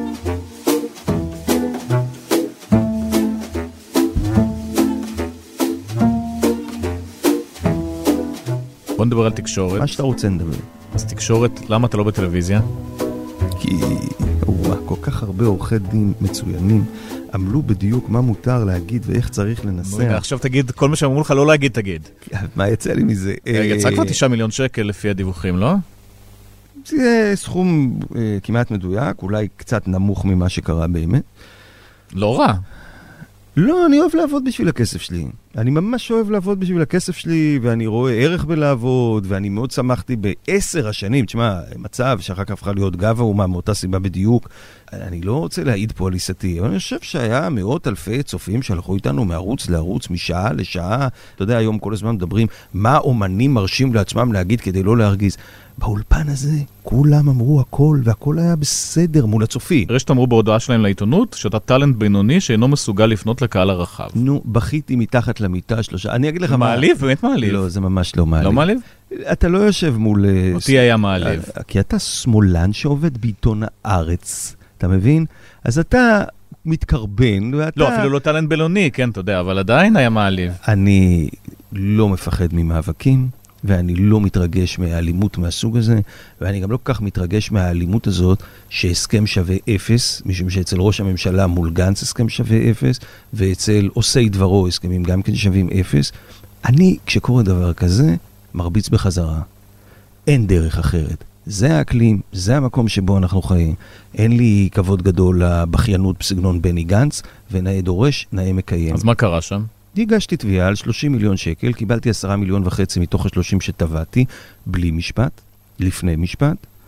בוא נדבר על תקשורת. מה שאתה רוצה נדבר. אז תקשורת, למה אתה לא בטלוויזיה? כי ווא, כל כך הרבה עורכי דין מצוינים עמלו בדיוק מה מותר להגיד ואיך צריך לנסח. עכשיו תגיד, כל מה שאמרו לך לא להגיד, תגיד. מה יצא לי מזה? יצא כבר תשעה מיליון שקל לפי הדיווחים, לא? זה סכום כמעט מדויק, אולי קצת נמוך ממה שקרה באמת. לא רע. לא, אני אוהב לעבוד בשביל הכסף שלי. אני ממש אוהב לעבוד בשביל הכסף שלי, ואני רואה ערך בלעבוד, ואני מאוד שמחתי בעשר השנים. תשמע, מצב שאחר כך הפכה להיות גב האומה מאותה סיבה בדיוק. אני לא רוצה להעיד פה על עיסתי, אבל אני חושב שהיה מאות אלפי צופים שהלכו איתנו מערוץ לערוץ, משעה לשעה. אתה יודע, היום כל הזמן מדברים מה אומנים מרשים לעצמם להגיד כדי לא להרגיז. באולפן הזה כולם אמרו הכל, והכל היה בסדר מול הצופים. רשת אמרו בהודעה שלהם לעיתונות, שאתה טלנט בינוני שאינו מסוגל לפנות לקהל הרחב. נו, בכיתי מתחת למיטה שלושה. אני אגיד לך מה... מעליב, באמת מעליב. לא, זה ממש לא מעליב. לא מעליב? אתה לא יושב מול... אותי היה מעליב. כי אתה שמאלן שעובד בעיתון הארץ, אתה מבין? אז אתה מתקרבן, ואתה... לא, אפילו לא טלנט בינוני, כן, אתה יודע, אבל עדיין היה מעליב. אני לא מפחד ממאבקים. ואני לא מתרגש מהאלימות מהסוג הזה, ואני גם לא כל כך מתרגש מהאלימות הזאת שהסכם שווה אפס, משום שאצל ראש הממשלה מול גנץ הסכם שווה אפס, ואצל עושי דברו הסכמים גם כן שווים אפס. אני, כשקורה דבר כזה, מרביץ בחזרה. אין דרך אחרת. זה האקלים, זה המקום שבו אנחנו חיים. אין לי כבוד גדול לבכיינות בסגנון בני גנץ, ונאה דורש, נאה מקיים. אז מה קרה שם? הגשתי תביעה על שלושים מיליון שקל, קיבלתי עשרה מיליון וחצי מתוך השלושים שטבעתי, בלי משפט, לפני משפט,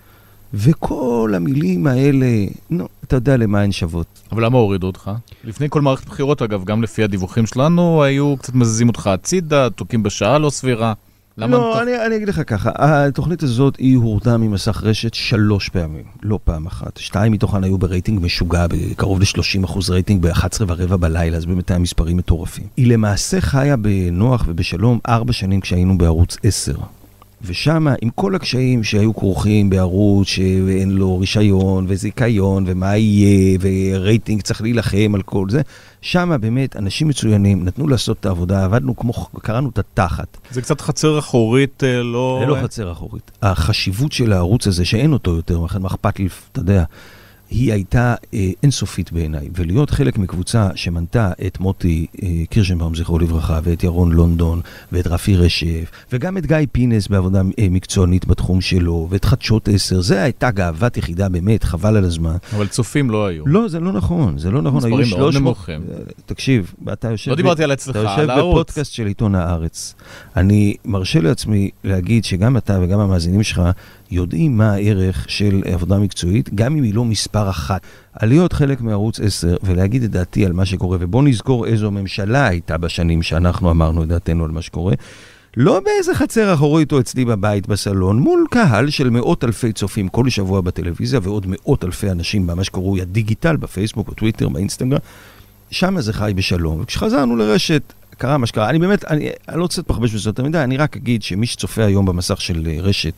וכל המילים האלה, נו, אתה יודע למה הן שוות. אבל למה הורידו אותך? לפני כל מערכת בחירות, אגב, גם לפי הדיווחים שלנו, היו קצת מזיזים אותך הצידה, תוקים בשעה לא סבירה. לא, אני, אני אגיד לך ככה, התוכנית הזאת היא הורדה ממסך רשת שלוש פעמים, לא פעם אחת. שתיים מתוכן היו ברייטינג משוגע, בקרוב ל-שלושים אחוז רייטינג ב-אחת עשרה ורבע בלילה, אז באמת המספרים מטורפים. היא למעשה חיה בנוח ובשלום ארבע שנים כשהיינו בערוץ עשר. ושם, עם כל הקשיים שהיו כרוכים בערוץ שאין לו רישיון וזיקיון ומה יהיה ורייטינג צריך להילחם על כל זה, שם באמת אנשים מצוינים נתנו לעשות את העבודה, עבדנו כמו, קראנו את התחת. זה קצת חצר אחורית, לא... זה לא חצר אחורית. החשיבות של הערוץ הזה, שאין אותו יותר, מה אכפת לי, אתה יודע, היא הייתה אה, אינסופית בעיניי, ולהיות חלק מקבוצה שמנתה את מוטי אה, קירשנבאום, זכרו לברכה, ואת ירון לונדון, ואת רפי רשף, וגם את גיא פינס בעבודה אה, מקצוענית בתחום שלו, ואת חדשות עשר, זה הייתה גאוות יחידה באמת, חבל על הזמן. אבל צופים לא היו. לא, זה לא נכון, זה לא נכון. מספרים מאוד נמוכים. תקשיב, אתה יושב, לא דיברתי על אצלך, אתה יושב בפודקאסט של עיתון הארץ. אני מרשה לעצמי להגיד שגם אתה וגם המאזינים שלך, יודעים מה הערך של עבודה מקצועית, גם אם היא לא מספר אחת. על להיות חלק מערוץ עשר ולהגיד את דעתי על מה שקורה, ובוא נזכור איזו ממשלה הייתה בשנים שאנחנו אמרנו את דעתנו על מה שקורה, לא באיזה חצר אחורית או אצלי בבית בסלון, מול קהל של מאות אלפי צופים כל שבוע בטלוויזיה, ועוד מאות אלפי אנשים במה שקרוי הדיגיטל, בפייסבוק, בטוויטר, באינסטגרם, שם זה חי בשלום. וכשחזרנו לרשת, קרה מה שקרה. אני באמת, אני, אני לא רוצה פחבש בזה יותר מדי, אני רק אגיד שמי שצופה היום במסך של רשת,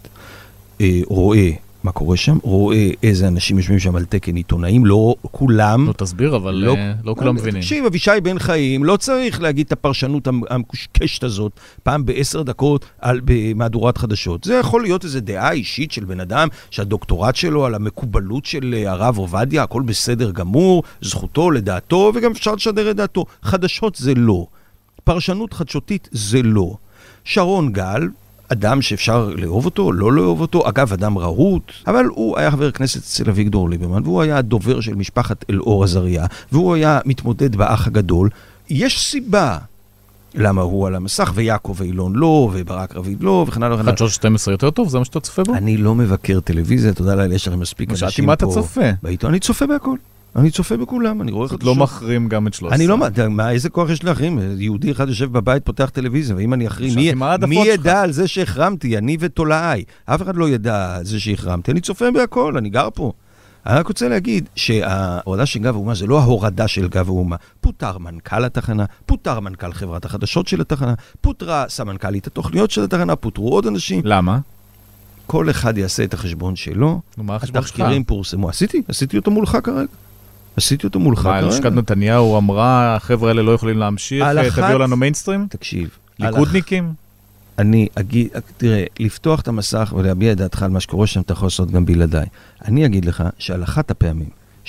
רואה מה קורה שם, רואה איזה אנשים יושבים שם על תקן עיתונאים, לא כולם. לא תסביר, אבל לא, לא כולם מבינים. תקשיב, אבישי בן חיים, לא צריך להגיד את הפרשנות המקושקשת הזאת, פעם בעשר דקות על, במהדורת חדשות. זה יכול להיות איזו דעה אישית של בן אדם, שהדוקטורט שלו על המקובלות של הרב עובדיה, הכל בסדר גמור, זכותו לדעתו, וגם אפשר לשדר את דעתו. חדשות זה לא. פרשנות חדשותית זה לא. שרון גל, אדם שאפשר לאהוב אותו, לא לאהוב אותו, אגב, אדם רהוט, אבל הוא היה חבר כנסת אצל אביגדור ליברמן, והוא היה הדובר של משפחת אלאור עזריה, והוא היה מתמודד באח הגדול. יש סיבה למה הוא על המסך, ויעקב אילון לא, וברק רביד לא, וכן הלאה. חדשות שתים עשרה יותר טוב, זה מה שאתה צופה בו? אני לא מבקר טלוויזיה, תודה לאל, יש לכם מספיק אנשים פה. שאתי מה אתה צופה? בעיתון, אני צופה בהכל. אני צופה בכולם, אני רואה... זאת לא מחרים גם את שלוש עשרה. אני לא... מה, איזה כוח יש להחרים? יהודי אחד יושב בבית, פותח טלוויזיה, ואם אני אחרים, מי ידע על זה שהחרמתי? אני ותולעי. אף אחד לא ידע על זה שהחרמתי. אני צופה בהכל, אני גר פה. אני רק רוצה להגיד שההורדה של גב האומה זה לא ההורדה של גב האומה. פוטר מנכ"ל התחנה, פוטר מנכ"ל חברת החדשות של התחנה, פוטרה סמנכ"לית התוכניות של התחנה, פוטרו עוד אנשים. למה? כל אחד יעשה את החשבון שלו. מה החשבון שלך? התחקירים פורסמו. עשיתי, עשיתי אותו מולך כרגע. עשיתי אותו מולך כרגע. מה, לשכת נתניהו אמרה, החבר'ה האלה לא יכולים להמשיך, תביאו לנו מיינסטרים? תקשיב. ליכודניקים? אני אגיד, תראה, לפתוח את המסך ולהביע את דעתך על מה שקורה שם, אתה יכול לעשות גם בלעדיי. אני אגיד לך שעל אחת הפעמים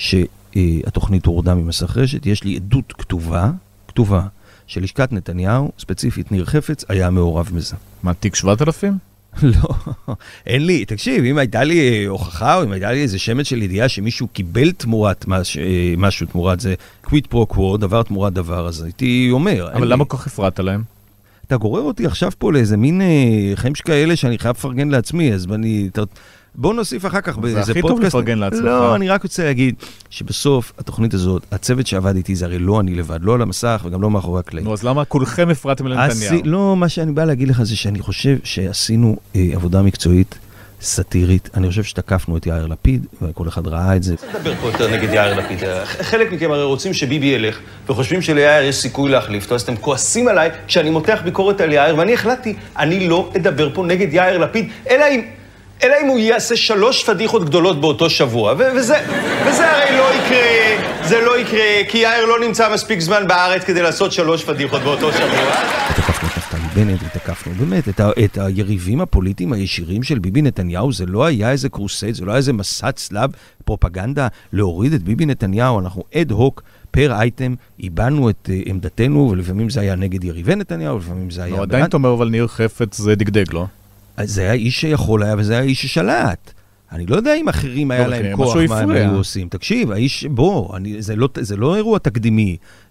שהתוכנית הורדה ממסך רשת, יש לי עדות כתובה, כתובה, של לשכת נתניהו, ספציפית ניר חפץ, היה מעורב בזה. מה, תיק שבעת אלפים? לא, אין לי, תקשיב, אם הייתה לי הוכחה, או אם הייתה לי איזה שמץ של ידיעה שמישהו קיבל תמורת משהו, תמורת זה, קוויד פרו קוו, דבר תמורת דבר, אז הייתי אומר. אבל למה כל כך הפרעת להם? אתה גורר אותי עכשיו פה לאיזה מין חיים שכאלה שאני חייב לפרגן לעצמי, אז אני... בואו נוסיף אחר כך באיזה פודקאסט. זה הכי טוב לפרגן לעצמך. לא, אני רק רוצה להגיד שבסוף התוכנית הזאת, הצוות שעבד איתי זה הרי לא אני לבד, לא על המסך וגם לא מאחורי הקלעים. נו, אז למה כולכם הפרעתם לנתניהו? לא, מה שאני בא להגיד לך זה שאני חושב שעשינו עבודה מקצועית סאטירית. אני חושב שתקפנו את יאיר לפיד, וכל אחד ראה את זה. אני מדבר פה יותר נגד יאיר לפיד. חלק מכם הרי רוצים שביבי ילך, וחושבים שליאיר יש סיכוי להחליף אותו, אז אתם כועסים עליי כשאני מותח ביקורת על יאיר, ואני החלטתי, אני לא אדבר פה נגד יאיר לפיד, אלא אם, אלא אם הוא יעשה שלוש פדיחות גדולות באותו שבוע, ו- וזה, וזה הרי לא יקרה, זה לא יקרה, כי יאיר לא נמצא מספיק זמן בארץ כדי לעשות שלוש פדיחות באותו שבוע. תקפנו את נפתלי בנט, ותקפנו באמת את, ה- את היריבים הפוליטיים הישירים של ביבי נתניהו, זה לא היה איזה קרוסד, זה לא היה איזה מסע צלב פרופגנדה להוריד את ביבי נתניהו, אנחנו אד הוק פר אייטם, איבדנו את uh, עמדתנו, ולפעמים זה היה נגד יריבי נתניהו, ולפעמים זה היה... לא, עדיין אתה אומר, אבל ניר חפץ זה דגדג, לא? זה היה איש שיכול היה, וזה היה איש ששלט. אני לא יודע אם אחרים היה להם כוח, מה הם היו עושים. תקשיב, האיש, בוא, אני, זה, לא, זה לא אירוע תקדימי.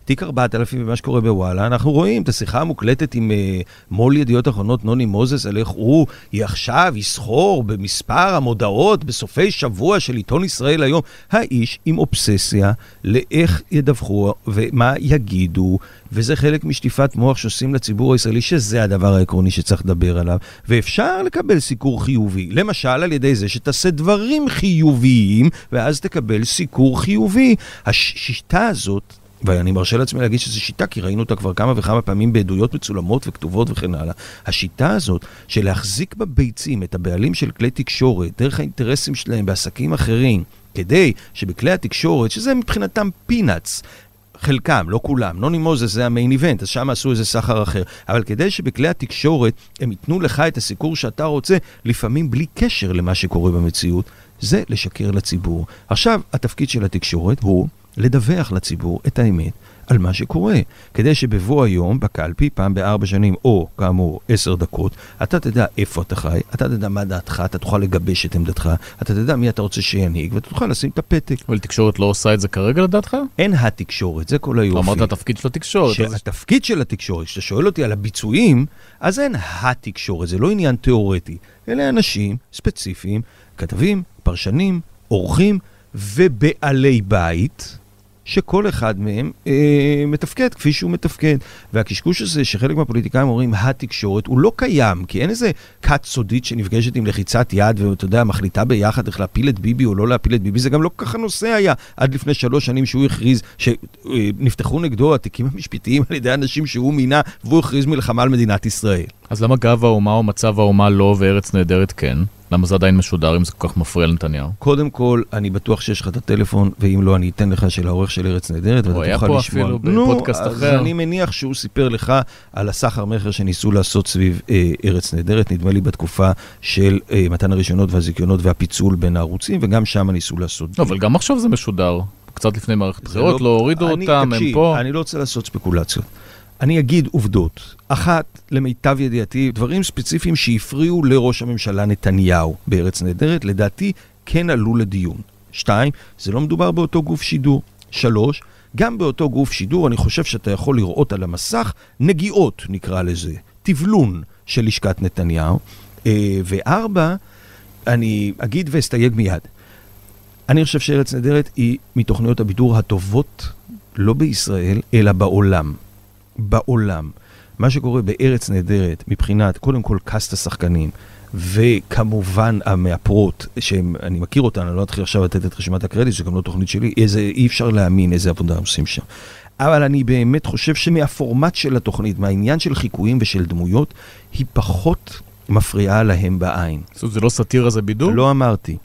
תיק ארבעת אלפים ומה שקורה בוואלה, אנחנו רואים את השיחה המוקלטת עם uh, מול ידיעות אחרונות נוני מוזס, על איך הוא עכשיו יסחור במספר המודעות בסופי שבוע של עיתון ישראל היום. האיש עם אובססיה לאיך ידווחו ומה יגידו, וזה חלק משטיפת מוח שעושים לציבור הישראלי, שזה הדבר העקרוני שצריך לדבר עליו, ואפשר לקבל סיקור חיובי, למשל על ידי זה שתעשה דברים חיוביים, ואז תקבל סיקור חיובי. השיטה הזאת, ואני מרשה לעצמי להגיד שזו שיטה, כי ראינו אותה כבר כמה וכמה פעמים בעדויות מצולמות וכתובות וכן הלאה. השיטה הזאת של להחזיק בביצים את הבעלים של כלי תקשורת, דרך האינטרסים שלהם בעסקים אחרים, כדי שבכלי התקשורת, שזה מבחינתם פינאץ, חלקם, לא כולם, נוני מוזס זה המיין איבנט, אז שם עשו איזה סחר אחר, אבל כדי שבכלי התקשורת הם ייתנו לך את הסיקור שאתה רוצה, לפעמים בלי קשר למה שקורה במציאות, זה לשקר לציבור. עכשיו, התפקיד של התקשורת הוא לדווח לציבור את האמת על מה שקורה, כדי שבבוא היום בקלפי, פעם בארבע שנים, או כאמור עשר דקות, אתה תדע איפה אתה חי, אתה תדע מה דעתך, אתה תוכל לגבש את עמדתך, אתה תדע מי אתה רוצה שינהיג, ואתה תוכל לשים את הפתק. אבל תקשורת לא עושה את זה כרגע לדעתך? אין התקשורת, זה כל היופי. אמרת התפקיד של התקשורת. התפקיד של התקשורת, שאתה שואל אותי על הביצועים, אז אין התקשורת, זה לא עניין תיאורטי. אלה אנשים ספציפיים, כתבים, פרשנים, עורכים ובעלי בית, שכל אחד מהם אה, מתפקד כפי שהוא מתפקד. והקשקוש הזה שחלק מהפוליטיקאים אומרים התקשורת הוא לא קיים, כי אין איזה קט סודית שנפגשת עם לחיצת יד ואתה יודע, מחליטה ביחד איך להפיל את ביבי או לא להפיל את ביבי. זה גם לא ככה נושא היה עד לפני שלוש שנים שהוא הכריז שנפתחו נגדו התיקים המשפטיים על ידי אנשים שהוא מינה, והוא הכריז מלחמה על מדינת ישראל. אז למה גב האומה או מצב האומה לא וארץ נהדרת כן? למה זה עדיין משודר אם זה כל כך מפריע לנתניהו? קודם כל, אני בטוח שיש לך את הטלפון, ואם לא, אני אתן לך של העורך של ארץ נהדרת, הוא היה פה אפילו בפודקאסט אחר. אז אני מניח שהוא סיפר לך על הסחר מכר שניסו לעשות סביב אה, ארץ נהדרת, נדמה לי בתקופה של אה, מתן הרישיונות והזיכיונות והפיצול בין הערוצים, וגם שם ניסו לעשות. לא, אבל גם עכשיו זה משודר. קצת לפני מערכת בחירות, לא, לא הורידו אני, אותם, תקשיב, הם פה. אני לא רוצה לעשות ספקולציות. אני אגיד עובדות. אחת, למיטב ידיעתי, דברים ספציפיים שהפריעו לראש הממשלה נתניהו בארץ נהדרת, לדעתי כן עלו לדיון. שתיים, זה לא מדובר באותו גוף שידור. שלוש, גם באותו גוף שידור, אני חושב שאתה יכול לראות על המסך נגיעות, נקרא לזה, תבלון של לשכת נתניהו. וארבע, אני אגיד ואסתייג מיד. אני חושב שארץ נהדרת היא מתוכניות הבידור הטובות, לא בישראל, אלא בעולם. בעולם. מה שקורה בארץ נהדרת, מבחינת, קודם כל, קאסט השחקנים, וכמובן המאפרות, שאני מכיר אותן, אני לא אתחיל עכשיו לתת את רשימת הקרדיט, שגם לא תוכנית שלי, איזה, אי אפשר להאמין איזה עבודה עושים שם. אבל אני באמת חושב שמהפורמט של התוכנית, מהעניין של חיקויים ושל דמויות, היא פחות מפריעה להם בעין. זאת אומרת, זה לא סאטירה, זה בידור? לא אמרתי.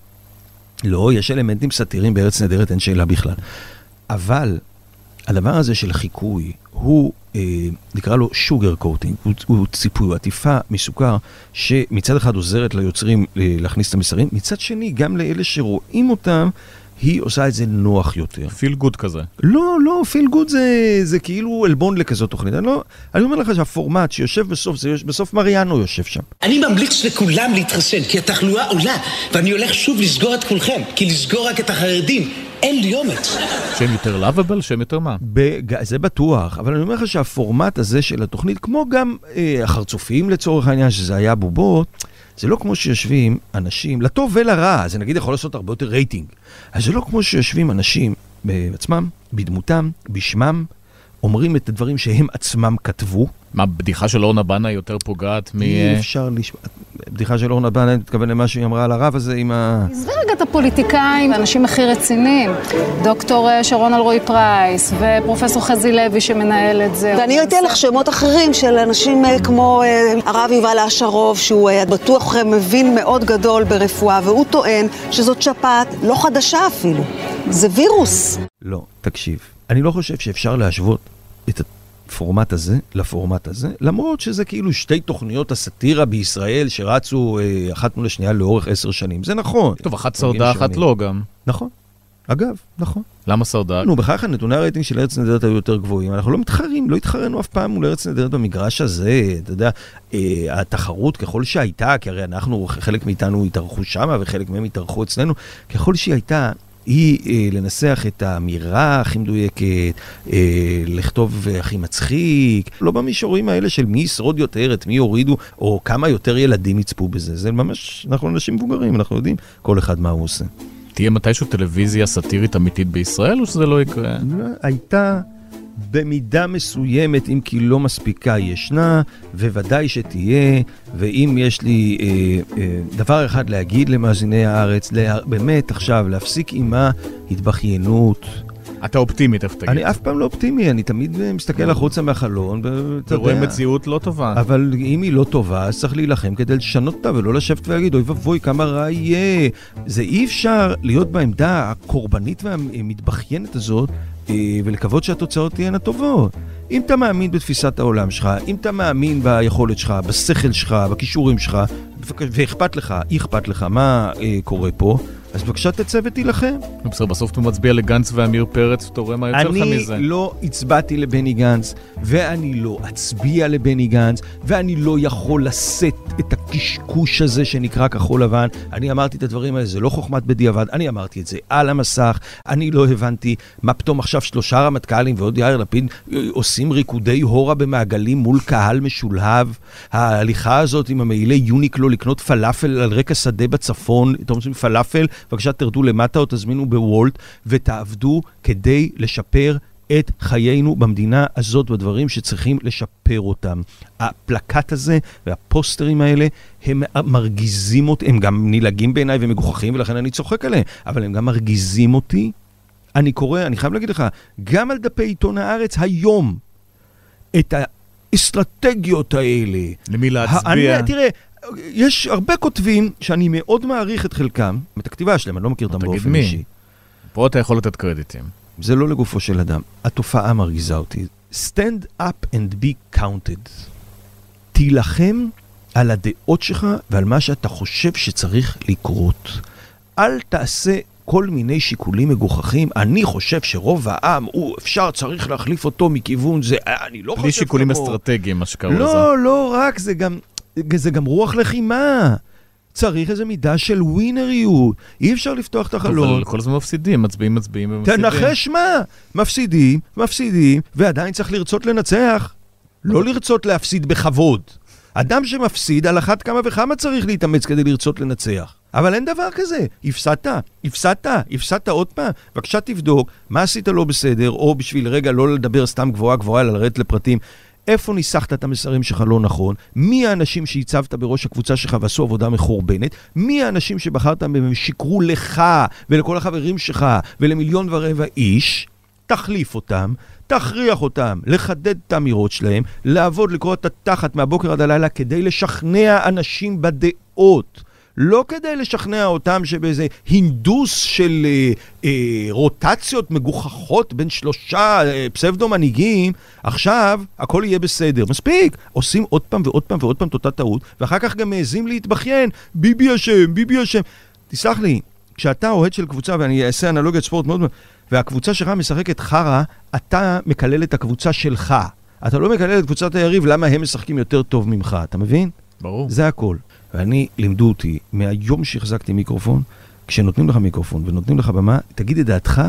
לא, יש אלמנטים סאטיריים בארץ נהדרת, אין שאלה בכלל. אבל הדבר הזה של חיקוי, הוא, אה, נקרא לו שוגר קוטינג, הוא, הוא ציפוי, עטיפה מסוכר, שמצד אחד עוזרת ליוצרים להכניס את המסרים, מצד שני, גם לאלה שרואים אותם, היא עושה את זה נוח יותר. פיל גוד כזה. לא, לא, פיל גוד זה, זה כאילו אלבון לכזאת תוכנית. אני, לא, אני אומר לך שהפורמט שיושב בסוף, זה בסוף מריאנו יושב שם. אני ממליץ לכולם להתחסן, כי התחלואה עולה, ואני הולך שוב לסגור את כולכם, כי לסגור רק את החרדים. אין לי אומץ. שם יותר לאבבל, שם יותר מה? בג... זה בטוח, אבל אני אומר לך שהפורמט הזה של התוכנית, כמו גם אה, החרצופים לצורך העניין, שזה היה בובות, זה לא כמו שיושבים אנשים, לטוב ולרע, זה נגיד יכול לעשות הרבה יותר רייטינג, אז זה לא כמו שיושבים אנשים בעצמם, בדמותם, בשמם, אומרים את הדברים שהם עצמם כתבו. מה, בדיחה של אורנה בנה יותר פוגעת מ... אי אפשר לשמוע. בדיחה של אורנה בנה, אני מתכוון למה שהיא אמרה על הרב הזה עם ה... עזבי רגע את הפוליטיקאים, האנשים הכי רציניים. דוקטור שרון אלרועי פרייס, ופרופסור חזי לוי שמנהל את זה. ואני אתן לך שמות אחרים של אנשים כמו הרב יובל אשרוב, שהוא בטוח מבין מאוד גדול ברפואה, והוא טוען שזאת שפעת לא חדשה אפילו. זה וירוס. לא, תקשיב. אני לא חושב שאפשר להשוות את הפורמט הזה לפורמט הזה, למרות שזה כאילו שתי תוכניות הסאטירה בישראל שרצו אה, אחת מול השנייה לאורך עשר שנים. זה נכון. טוב, אחת שרדה, אחת לא גם. נכון. אגב, נכון. למה שרדה? נו, בכך הנתוני הרייטינג של ארץ נהדרת היו יותר גבוהים. אנחנו לא מתחרים, לא התחרנו אף פעם מול ארץ נהדרת במגרש הזה. אתה יודע, אה, התחרות ככל שהייתה, כי הרי אנחנו, חלק מאיתנו התארחו שמה וחלק מהם התארחו אצלנו, ככל שהיא הייתה, היא אה, לנסח את האמירה הכי מדויקת, אה, לכתוב הכי מצחיק, לא במישורים האלה של מי ישרוד יותר, את מי יורידו, או כמה יותר ילדים יצפו בזה. זה ממש, אנחנו אנשים מבוגרים, אנחנו יודעים כל אחד מה הוא עושה. תהיה מתישהו טלוויזיה סאטירית אמיתית בישראל, או שזה לא יקרה? הייתה במידה מסוימת, אם כי לא מספיקה ישנה, וודאי שתהיה, ואם יש לי אה, אה, דבר אחד להגיד למאזיני הארץ, לה, באמת עכשיו להפסיק עם ההתבחיינות. אתה אופטימי, תכף תגיד. אני אף פעם לא אופטימי, אני תמיד מסתכל החוצה מהחלון, ורואה מציאות לא טובה. אבל אם היא לא טובה, אז צריך להילחם כדי לשנות אותה, ולא לשבת ולהגיד, אוי ובוי, כמה רע יהיה. זה אי אפשר להיות בעמדה הקורבנית והמתבחיינת הזאת, ולקוות שהתוצאות תהיינה טובות. אם אתה מאמין בתפיסת העולם שלך, אם אתה מאמין ביכולת שלך, בשכל שלך, בכישורים שלך, ואכפת לך, אכפת לך מה אה, קורה פה, אז בבקשה תצא ותילחם. בסדר, בסוף אתה מצביע לגנץ ואמיר פרץ, אתה רואה מה יוצא לך מזה. אני לא הצבעתי לבני גנץ, ואני לא אצביע לבני גנץ, ואני לא יכול לשאת את הקשקוש הזה שנקרא כחול לבן. אני אמרתי את הדברים האלה, זה לא חוכמת בדיעבד, אני אמרתי את זה על המסך, אני לא הבנתי מה פתאום עכשיו שלושה רמטכ"לים ועוד יאיר לפיד עושים ריקודי הורה במעגלים מול קהל משולהב. ההליכה הזאת עם המעילי יוניקלו לקנות פלאפל על רקע שדה בצפון, אתם רוצים פלאפל? בבקשה תרדו למטה או תזמינו בוולט ותעבדו כדי לשפר את חיינו במדינה הזאת בדברים שצריכים לשפר אותם. הפלקט הזה והפוסטרים האלה הם מרגיזים אותי, הם גם נילגים בעיניי ומגוחכים ולכן אני צוחק עליהם, אבל הם גם מרגיזים אותי. אני קורא, אני חייב להגיד לך, גם על דפי עיתון הארץ היום, את האסטרטגיות האלה. למי להצביע? אני, תראה, יש הרבה כותבים שאני מאוד מעריך את חלקם, את הכתיבה שלהם, אני לא מכיר אותם באופן אישי. פה אתה יכול לתת קרדיטים. זה לא לגופו של אדם. התופעה מרגיזה אותי. Stand up and be counted. תילחם על הדעות שלך ועל מה שאתה חושב שצריך לקרות. אל תעשה כל מיני שיקולים מגוחכים. אני חושב שרוב העם, הוא אפשר, צריך להחליף אותו מכיוון זה. אני לא חושב... בלי שיקולים אסטרטגיים, מה שקראו לזה. לא, לא רק, זה גם... זה גם רוח לחימה. צריך איזו מידה של ווינריות. אי אפשר לפתוח את החלון. אבל כל הזמן מפסידים, מצביעים, מצביעים ומפסידים. תנחש מה? מפסידים, מפסידים, ועדיין צריך לרצות לנצח. לא לרצות להפסיד בכבוד. אדם שמפסיד, על אחת כמה וכמה צריך להתאמץ כדי לרצות לנצח. אבל אין דבר כזה. הפסדת, הפסדת, הפסדת עוד פעם. בבקשה תבדוק מה עשית לא בסדר, או בשביל רגע לא לדבר סתם גבוהה גבוהה, אלא לרדת לפרטים. איפה ניסחת את המסרים שלך לא נכון? מי האנשים שהצבת בראש הקבוצה שלך ועשו עבודה מחורבנת? מי האנשים שבחרת בהם שיקרו לך ולכל החברים שלך ולמיליון ורבע איש? תחליף אותם, תכריח אותם, לחדד את האמירות שלהם, לעבוד, לקרוא את התחת מהבוקר עד הלילה כדי לשכנע אנשים בדעות. לא כדי לשכנע אותם שבאיזה הינדוס של אה, אה, רוטציות מגוחכות בין שלושה אה, פסבדו-מנהיגים, עכשיו הכל יהיה בסדר. מספיק. עושים עוד פעם ועוד פעם ועוד פעם את אותה טעות, ואחר כך גם מעזים להתבכיין. ביבי השם, ביבי השם. תסלח לי, כשאתה אוהד של קבוצה, ואני אעשה אנלוגיית ספורט מאוד, והקבוצה שלך משחקת חרה, אתה מקלל את הקבוצה שלך. אתה לא מקלל את קבוצת היריב, למה הם משחקים יותר טוב ממך, אתה מבין? ברור. זה הכל. ואני, לימדו אותי, מהיום שהחזקתי מיקרופון, כשנותנים לך מיקרופון ונותנים לך במה, תגיד את דעתך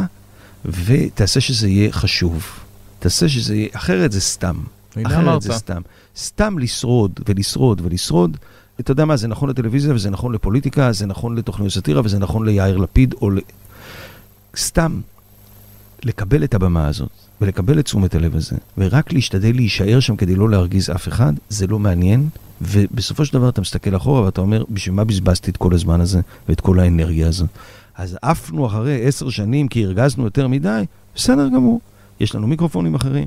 ותעשה שזה יהיה חשוב. תעשה שזה יהיה, אחרת זה סתם. אחרת זה סתם. סתם לשרוד ולשרוד ולשרוד. אתה יודע מה, זה נכון לטלוויזיה וזה נכון לפוליטיקה, זה נכון לתוכניות סאטירה וזה נכון ליאיר לפיד, או ל... סתם לקבל את הבמה הזאת ולקבל את תשומת הלב הזה, ורק להשתדל להישאר שם כדי לא להרגיז אף אחד, זה לא מעניין. ובסופו של דבר אתה מסתכל אחורה ואתה אומר, בשביל מה בזבזתי את כל הזמן הזה ואת כל האנרגיה הזאת? אז עפנו אחרי עשר שנים כי הרגזנו יותר מדי, בסדר גמור. יש לנו מיקרופונים אחרים,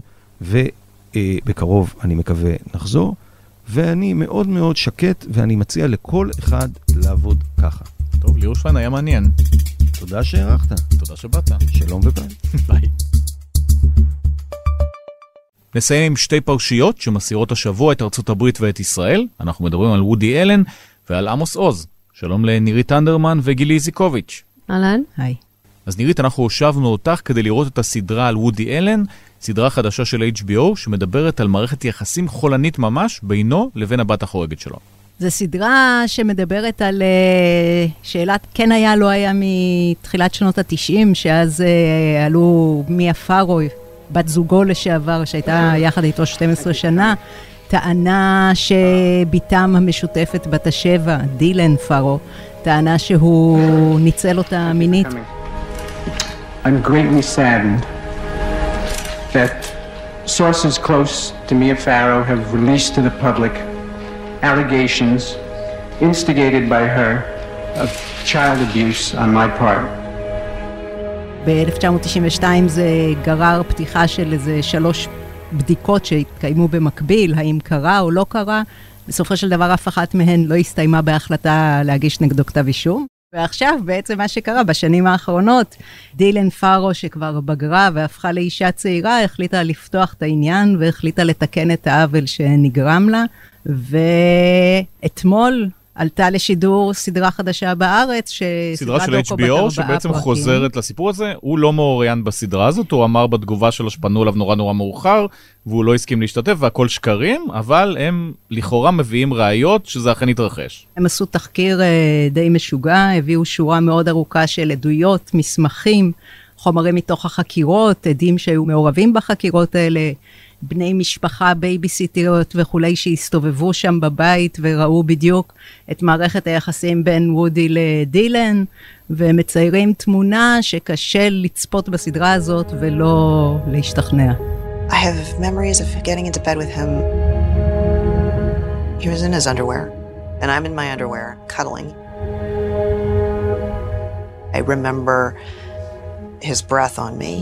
ובקרוב אני מקווה נחזור, ואני מאוד מאוד שקט, ואני מציע לכל אחד לעבוד ככה. טוב, ליאור שפיין היה מעניין. תודה שהערכת. תודה שבאת. שלום וביי. ביי. נסיים עם שתי פרשיות שמסירות השבוע את ארצות הברית ואת ישראל. אנחנו מדברים על וודי אלן ועל עמוס עוז. שלום לנירית אנדרמן וגילי איזיקוביץ'. אהלן, היי. אז נירית, אנחנו הושבנו אותך כדי לראות את הסדרה על וודי אלן, סדרה חדשה של אייץ' בי או שמדברת על מערכת יחסים חולנית ממש בינו לבין הבת החורגת שלו. זו סדרה שמדברת על שאלת כן היה, לא היה מתחילת שנות התשעים, שאז עלו מיה פארו, בת זוגו לשעבר, שהייתה יחד איתו שתים עשרה שנה, טענה שביתם המשותפת בת השבע, דילן פארו, טענה שהוא ניצל אותה מינית. I'm greatly saddened that sources close to Mia Farrow have released to the public allegations instigated by her of child abuse on my part. ב-אלף תשע מאות תשעים ושתיים זה גרר פתיחה של איזה שלוש בדיקות שהתקיימו במקביל, האם קרה או לא קרה. בסופו של דבר אף אחת מהן לא הסתיימה בהחלטה להגיש נגדו כתב אישום. ועכשיו בעצם מה שקרה בשנים האחרונות, דילן פארו שכבר בגרה והפכה לאישה צעירה, החליטה לפתוח את העניין והחליטה לתקן את העוול שנגרם לה, ואתמול עלתה לשידור סדרה חדשה בארץ, סדרה של אייץ' בי או שבעצם חוזרת לסיפור הזה. הוא לא מעוריין בסדרה הזאת, הוא אמר בתגובה שלו שפנו אליו נורא נורא מאוחר, והוא לא הסכים להשתתף, והכל שקרים, אבל הם לכאורה מביאים ראיות שזה אכן התרחש. הם עשו תחקיר די משוגע, הביאו שורה מאוד ארוכה של עדויות, מסמכים, חומרים מתוך החקירות, עדים שהיו מעורבים בחקירות האלה, בני משפחה, בייביסיטריות וכולי שהסתובבו שם בבית וראו בדיוק את מערכת היחסים בין וודי לדילן, ומציירים תמונה שקשה לצפות בסדרה הזאת ולא להשתכנע. I have memories of getting into bed with him. He was in his underwear, and I'm in my underwear, cuddling. I remember his breath on me.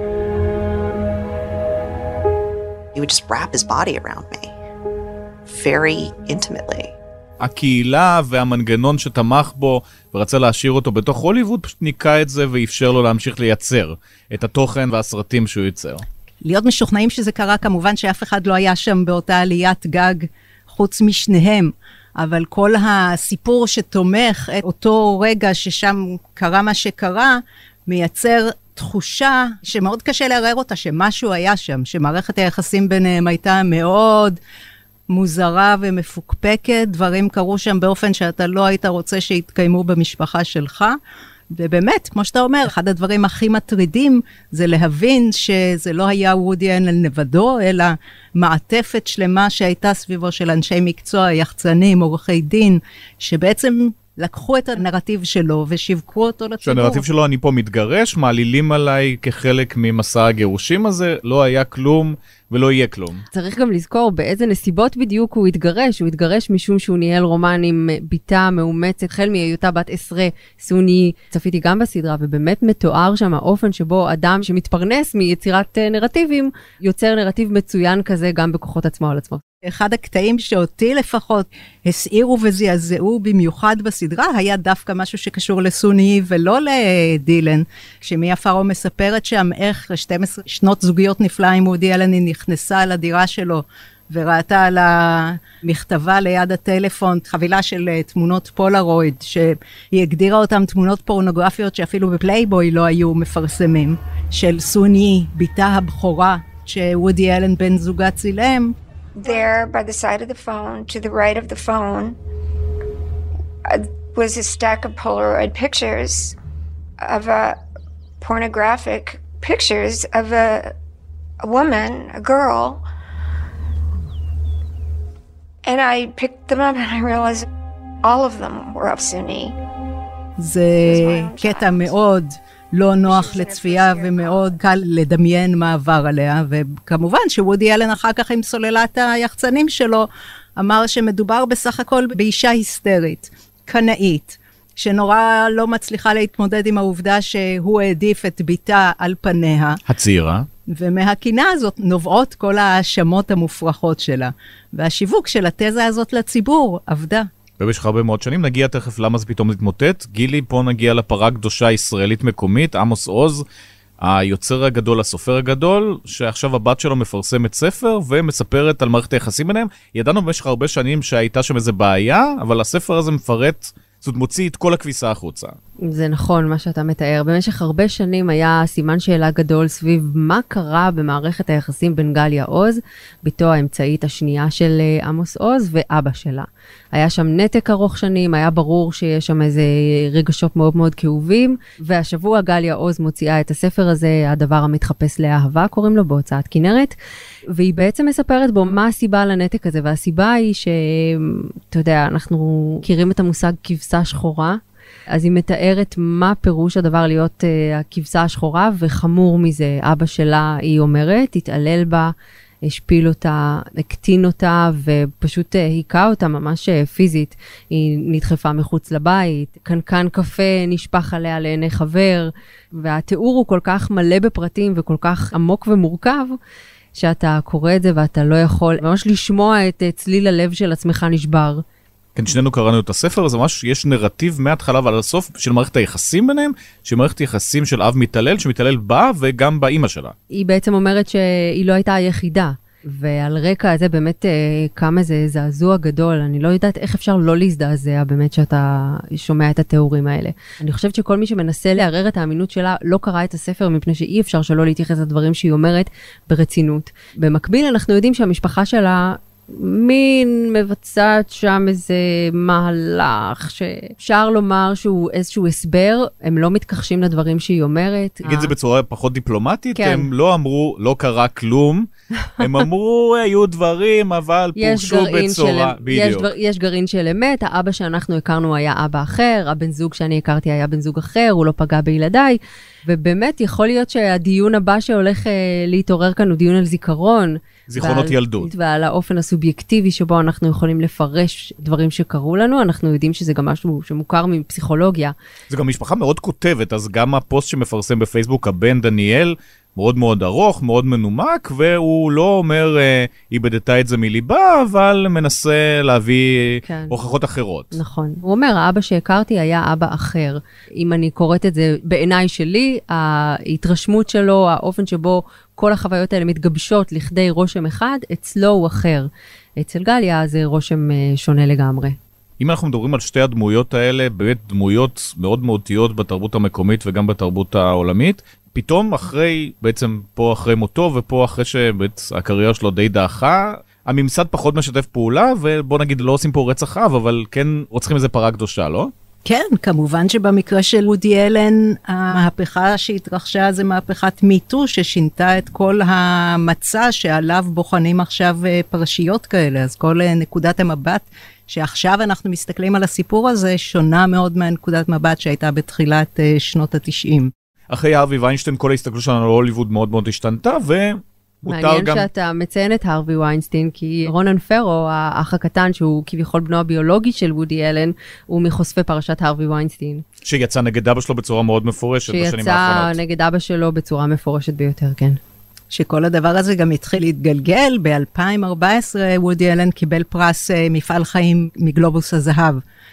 He would just wrap his body around me, very intimately. הקהילה והמנגנון שתמך בו ורצה להשאיר אותו בתוך הוליווד, פשוט ניקה את זה ואפשר לו להמשיך לייצר את התוכן והסרטים שהוא ייצר. להיות משוכנעים שזה קרה, כמובן שאף אחד לא היה שם באותה עליית גג חוץ משניהם, אבל כל הסיפור שתומך את אותו רגע ששם קרה מה שקרה, מייצר תחושה שמאוד קשה לערער אותה, שמשהו היה שם, שמערכת היחסים ביניהם הייתה מאוד מוזרה ומפוקפקת, דברים קרו שם באופן שאתה לא היית רוצה שיתקיימו במשפחה שלך, ובאמת, כמו שאתה אומר, אחד הדברים הכי מטרידים זה להבין שזה לא היה וודי אלן לבדו, אלא מעטפת שלמה שהייתה סביבו של אנשי מקצוע, יחצנים, עורכי דין, שבעצם לקחו את הנרטיב שלו ושיווקו אותו לציבור. שהנרטיב שלו, אני פה מתגרש, מעלילים עליי כחלק ממסע הגירושים הזה, לא היה כלום ולא יהיה כלום. צריך גם לזכור באיזה נסיבות בדיוק הוא התגרש. הוא התגרש משום שהוא ניהל רומן עם ביתה מאומצת, החל מהיותה בת עשרה, סוני, צפיתי גם בסדרה, ובאמת מתואר שם האופן שבו אדם שמתפרנס מיצירת נרטיבים, יוצר נרטיב מצוין כזה גם בכוחות עצמו על עצמו. אחד הקטעים שאותי לפחות הסעירו וזעזעו במיוחד בסדרה, היה דווקא משהו שקשור לסוני ולא לדילן, כשמיה פארו מספרת שם איך שתים עשרה שנות זוגיות נפלאה עם וודי אלן, היא נכנסה לדירה שלו וראתה על המכתבה ליד הטלפון חבילה של תמונות פולרויד, שהיא הגדירה אותם תמונות פורנוגרפיות שאפילו בפלייבוי לא היו מפרסמים, של סוני, ביתה הבכורה שוודי אלן בן זוגה צילם. There, by the side of the phone, to the right of the phone, uh, was a stack of Polaroid pictures of a pornographic pictures of a, a woman, a girl. And I picked them up and I realized all of them were of Suni. זה קטע מאוד לא נוח לצפייה ומאוד קל לדמיין מה עבר עליה, וכמובן שוודי אלן אחר כך עם סוללת היחצנים שלו, אמר שמדובר בסך הכל באישה היסטרית, קנאית, שנורא לא מצליחה להתמודד עם העובדה שהוא העדיף את ביתה על פניה. הצעירה. ומהקינה הזאת נובעות כל האשמות המופרכות שלה, והשיווק של התזה הזאת לציבור עבדה. במשך הרבה מאוד שנים, נגיע תכף למה זה פתאום להתמוטט. גילי, פה נגיע לפרה קדושה ישראלית מקומית, עמוס עוז, היוצר הגדול, הסופר הגדול, שעכשיו הבת שלו מפרסמת ספר ומספרת על מערכת היחסים ביניהם. ידענו במשך הרבה שנים שהייתה שם איזו בעיה, אבל הספר הזה מפרט, זאת זאת אומרת, מוציא את כל הכביסה החוצה. זה נכון, מה שאתה מתאר. במשך הרבה שנים היה סימן שאלה גדול סביב מה קרה במערכת היחסים בין גליה עוז, ביתו האמצעית השנייה של עמוס עוז, ואבא שלה. היה שם נתק ארוך שנים, היה ברור שיש שם איזה רגשות מאוד מאוד כאובים, והשבוע גליה עוז מוציאה את הספר הזה, הדבר המתחפש לאהבה, קוראים לו, בהוצאת כנרת, והיא בעצם מספרת בו מה הסיבה לנתק הזה, והסיבה היא שאתה יודע, אנחנו מכירים את המושג כבשה שחורה, אז היא מתארת מה פירוש הדבר להיות uh, הכבשה השחורה, וחמור מזה, אבא שלה, היא אומרת, התעלל בה, השפיל אותה, הקטין אותה, ופשוט uh, היכה אותה ממש uh, פיזית. היא נדחפה מחוץ לבית, קנקן קפה נשפך עליה לעיני חבר, והתיאור הוא כל כך מלא בפרטים, וכל כך עמוק ומורכב, שאתה קורא את זה ואתה לא יכול ממש לשמוע את uh, צליל הלב של עצמך נשבר. כן, שנינו קראנו את הספר, אז ממש יש נרטיב מההתחלה ועד הסוף של מערכת היחסים ביניהם, שמערכת היחסים של אב מתעלל, שמתעלל בה וגם באמא שלה. היא בעצם אומרת שהיא לא הייתה היחידה, ועל רקע הזה באמת קם איזה זעזוע גדול, אני לא יודעת איך אפשר לא להזדעזע באמת שאתה שומע את התיאורים האלה. אני חושבת שכל מי שמנסה לערער את האמינות שלה לא קרא את הספר, מפני שאי אפשר שלא להתייחס לדברים שהיא אומרת ברצינות. במקביל אנחנו יודעים שהמשפחה שלה מין מבצעת שם איזה מהלך שאפשר לומר שהוא איזשהו הסבר, הם לא מתכחשים לדברים שהיא אומרת. נגיד זה בצורה פחות דיפלומטית, כן. הם לא אמרו, לא קרה כלום, הם אמרו, היו דברים, אבל פורשו בצורה, של, בדיוק. יש, דבר, יש גרעין של אמת, האבא שאנחנו הכרנו היה אבא אחר, הבן זוג שאני הכרתי היה בן זוג אחר, הוא לא פגע בילדיי, ובאמת יכול להיות שהדיון הבא שהולך אה, להתעורר כאן הוא דיון על זיכרון. זיכרונות ועל, ילדות. ועל האופן הסובייקטיבי שבו אנחנו יכולים לפרש דברים שקרו לנו, אנחנו יודעים שזה גם משהו שמוכר מפסיכולוגיה. זה גם משפחה מאוד כותבת, אז גם הפוסט שמפרסם בפייסבוק, הבן דניאל, מאוד מאוד ארוך, מאוד מנומק, והוא לא אומר, אה, איבדתה את זה מליבה, אבל מנסה להביא כן. הוכחות אחרות. נכון. הוא אומר, האבא שהכרתי היה אבא אחר. אם אני קוראת את זה בעיניי שלי, ההתרשמות שלו, האופן שבו כל החוויות האלה מתגבשות לכדי רושם אחד, אצלו הוא אחר. אצל גליה זה רושם שונה לגמרי. אם אנחנו מדברים על שתי הדמויות האלה, באמת דמויות מאוד מהותיות בתרבות המקומית וגם בתרבות העולמית, פתאום אחרי, בעצם פה אחרי מותו ופה אחרי שהקריירה שלו די דעכה, הממסד פחות משתף פעולה, ובוא נגיד לא עושים פה רצח אב, אבל כן רוצחים איזה פרה קדושה, לא? כן, כמובן שבמקרה של וודי אלן, המהפכה שהתרחשה זה מהפכת מיטו, ששינתה את כל המצע שעליו בוחנים עכשיו פרשיות כאלה, אז כל נקודת המבט שעכשיו אנחנו מסתכלים על הסיפור הזה, שונה מאוד מהנקודת מבט שהייתה בתחילת שנות התשעים. אחרי הרווי ויינשטיין, כל ההסתכלות שלנו על הוליווד מאוד מאוד השתנתה, ו... מעניין גם... שאתה מציין את הרווי ויינסטיין, כי רונן פרו, האח הקטן, שהוא כביכול בנו הביולוגי של וודי אלן, הוא מחושפי פרשת הרווי ויינסטיין. שיצא נגד אבא שלו בצורה מאוד מפורשת בשנים האחרונות. שיצא נגד אבא שלו בצורה מפורשת ביותר, כן. שכל הדבר הזה גם התחיל להתגלגל, ב-אלפיים וארבע עשרה וודי אלן קיבל פרס מפעל חיים מגלובוס הזהב,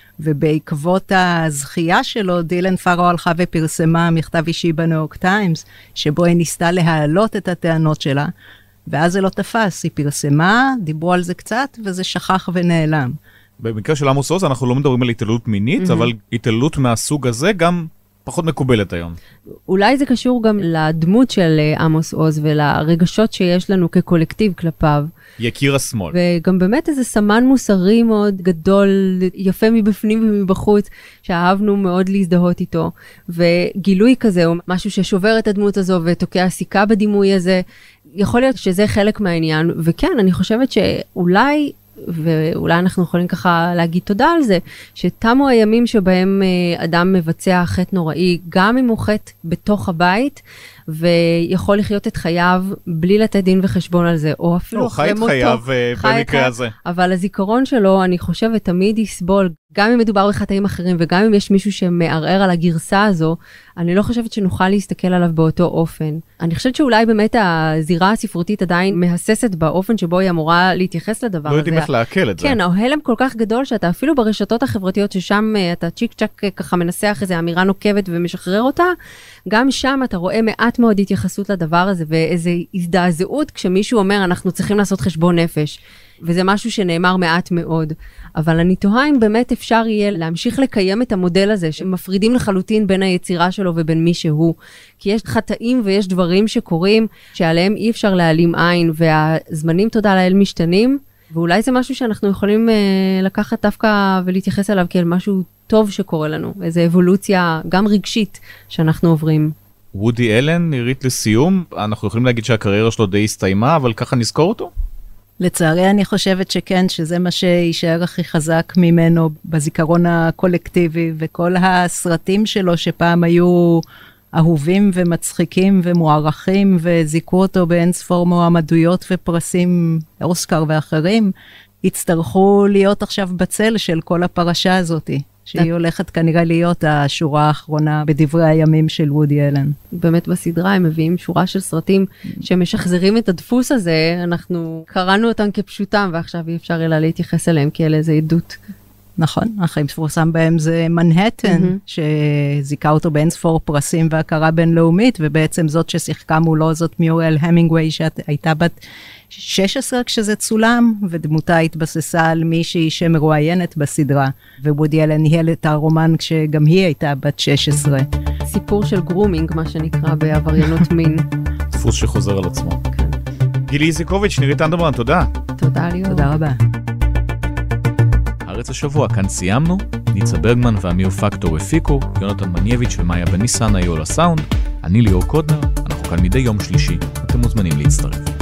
ובעקבות הזכייה שלו, דילן פארו הלכה ופרסמה מכתב אישי בניו יורק טיימס, שבו היא ניסתה להעלות את הטענות שלה, ואז זה לא תפס, היא פרסמה, דיברו על זה קצת, וזה שכח ונעלם. במקרה של עמוס עוז, אנחנו לא מדברים על התעללות מינית, mm-hmm. אבל התעללות מהסוג הזה גם פחות מקובלת היום. אולי זה קשור גם לדמות של עמוס עוז, ולרגשות שיש לנו כקולקטיב כלפיו. יקיר השמאל. וגם באמת איזה סמן מוסרי מאוד גדול, יפה מבפנים ומבחוץ, שאהבנו מאוד להזדהות איתו. וגילוי כזה, הוא משהו ששובר את הדמות הזו, ותוקע סיכה בדימוי הזה. יכול להיות שזה חלק מהעניין, וכן, אני חושבת שאולי... ואולי אנחנו יכולים ככה להגיד תודה על זה, שתמו הימים שבהם אדם מבצע חטא נוראי, גם אם הוא חטא בתוך הבית, ויכול לחיות את חייו בלי לתת דין וחשבון על זה, או אפילו אחרי מותו. חי את חייו במקרה הזה. אבל הזיכרון שלו, אני חושבת, תמיד יסבול, גם אם מדובר בחטאים אחרים, וגם אם יש מישהו שמערער על הגרסה הזו, אני לא חושבת שנוכל להסתכל עליו באותו אופן. אני חושבת שאולי באמת הזירה הספרותית עדיין מהססת באופן שבו היא אמורה להתייחס לדבר הזה. לא יודעים איך להקל את זה. כן, ההלם כל כך גדול שאתה אפילו ברשתות החברתיות ששם אתה צ'יק צ'ק ככה מנסח איזו אמירה נוקבת ומשחרר אותה, גם שם אתה רואה מעט מאוד התייחסות לדבר הזה ואיזו הזדעזעות כשמישהו אומר אנחנו צריכים לעשות חשבון נפש. וזה משהו שנאמר מעט מאוד. אבל אני תוהה אם באמת אפשר יהיה להמשיך לקיים את המודל הזה, שמפרידים לחלוטין בין היצירה שלו ובין מי שהוא. כי יש חטאים ויש דברים שקורים, שעליהם אי אפשר להעלים עין, והזמנים, תודה לאל, משתנים, ואולי זה משהו שאנחנו יכולים אה, לקחת דווקא ולהתייחס אליו כאל משהו טוב שקורה לנו, איזו אבולוציה גם רגשית שאנחנו עוברים. וודי אלן, נראית לסיום, אנחנו יכולים להגיד שהקריירה שלו די הסתיימה, אבל ככה נזכור אותו? לצערי אני חושבת שכן, שזה מה שישאר הכי חזק ממנו בזיכרון הקולקטיבי, וכל הסרטים שלו שפעם היו אהובים ומצחיקים ומוערכים, וזיקו אותו באין ספור מועמדויות ופרסים, אוסקר ואחרים, יצטרכו להיות עכשיו בצל של כל הפרשה הזאת, שהיא הולכת כנראה להיות השורה האחרונה בדברי הימים של וודי אלן. באמת בסדרה הם מביאים שורה של סרטים שמשחזרים את הדפוס הזה, אנחנו קראנו אותם כפשוטם, ועכשיו אי אפשר אלא להתייחס אליהם כאל איזה עדות. נכון, הכי מפורסם בהם זה מנהטן, mm-hmm. שזיקה אותו באין ספור פרסים והכרה בינלאומית, ובעצם זאת ששיחקה מולו, זאת מיורל המינגווי, שהייתה בת שש עשרה כשזה צולם, ודמותה התבססה על מישהי שמרואיינת בסדרה, ווודי אלן ניהל את הרומן כשגם היא הייתה בת שש עשרה. סיפור של גרומינג, מה שנקרא בעבריינות מין. דפוס שחוזר על עצמו. כן. גילי איזיקוביץ', נירית אנדרמן, תודה. תודה ליאור. תודה רבה. הארץ השבוע, כאן סיימנו. ניצה ברגמן ואמיר פקטור הפיקו, יונתן מנייביץ' ומאיה בניסן היו על הסאונד. אני ליאור קודנר, אנחנו כאן מדי יום שלישי, אתם מוזמנים להצטרף.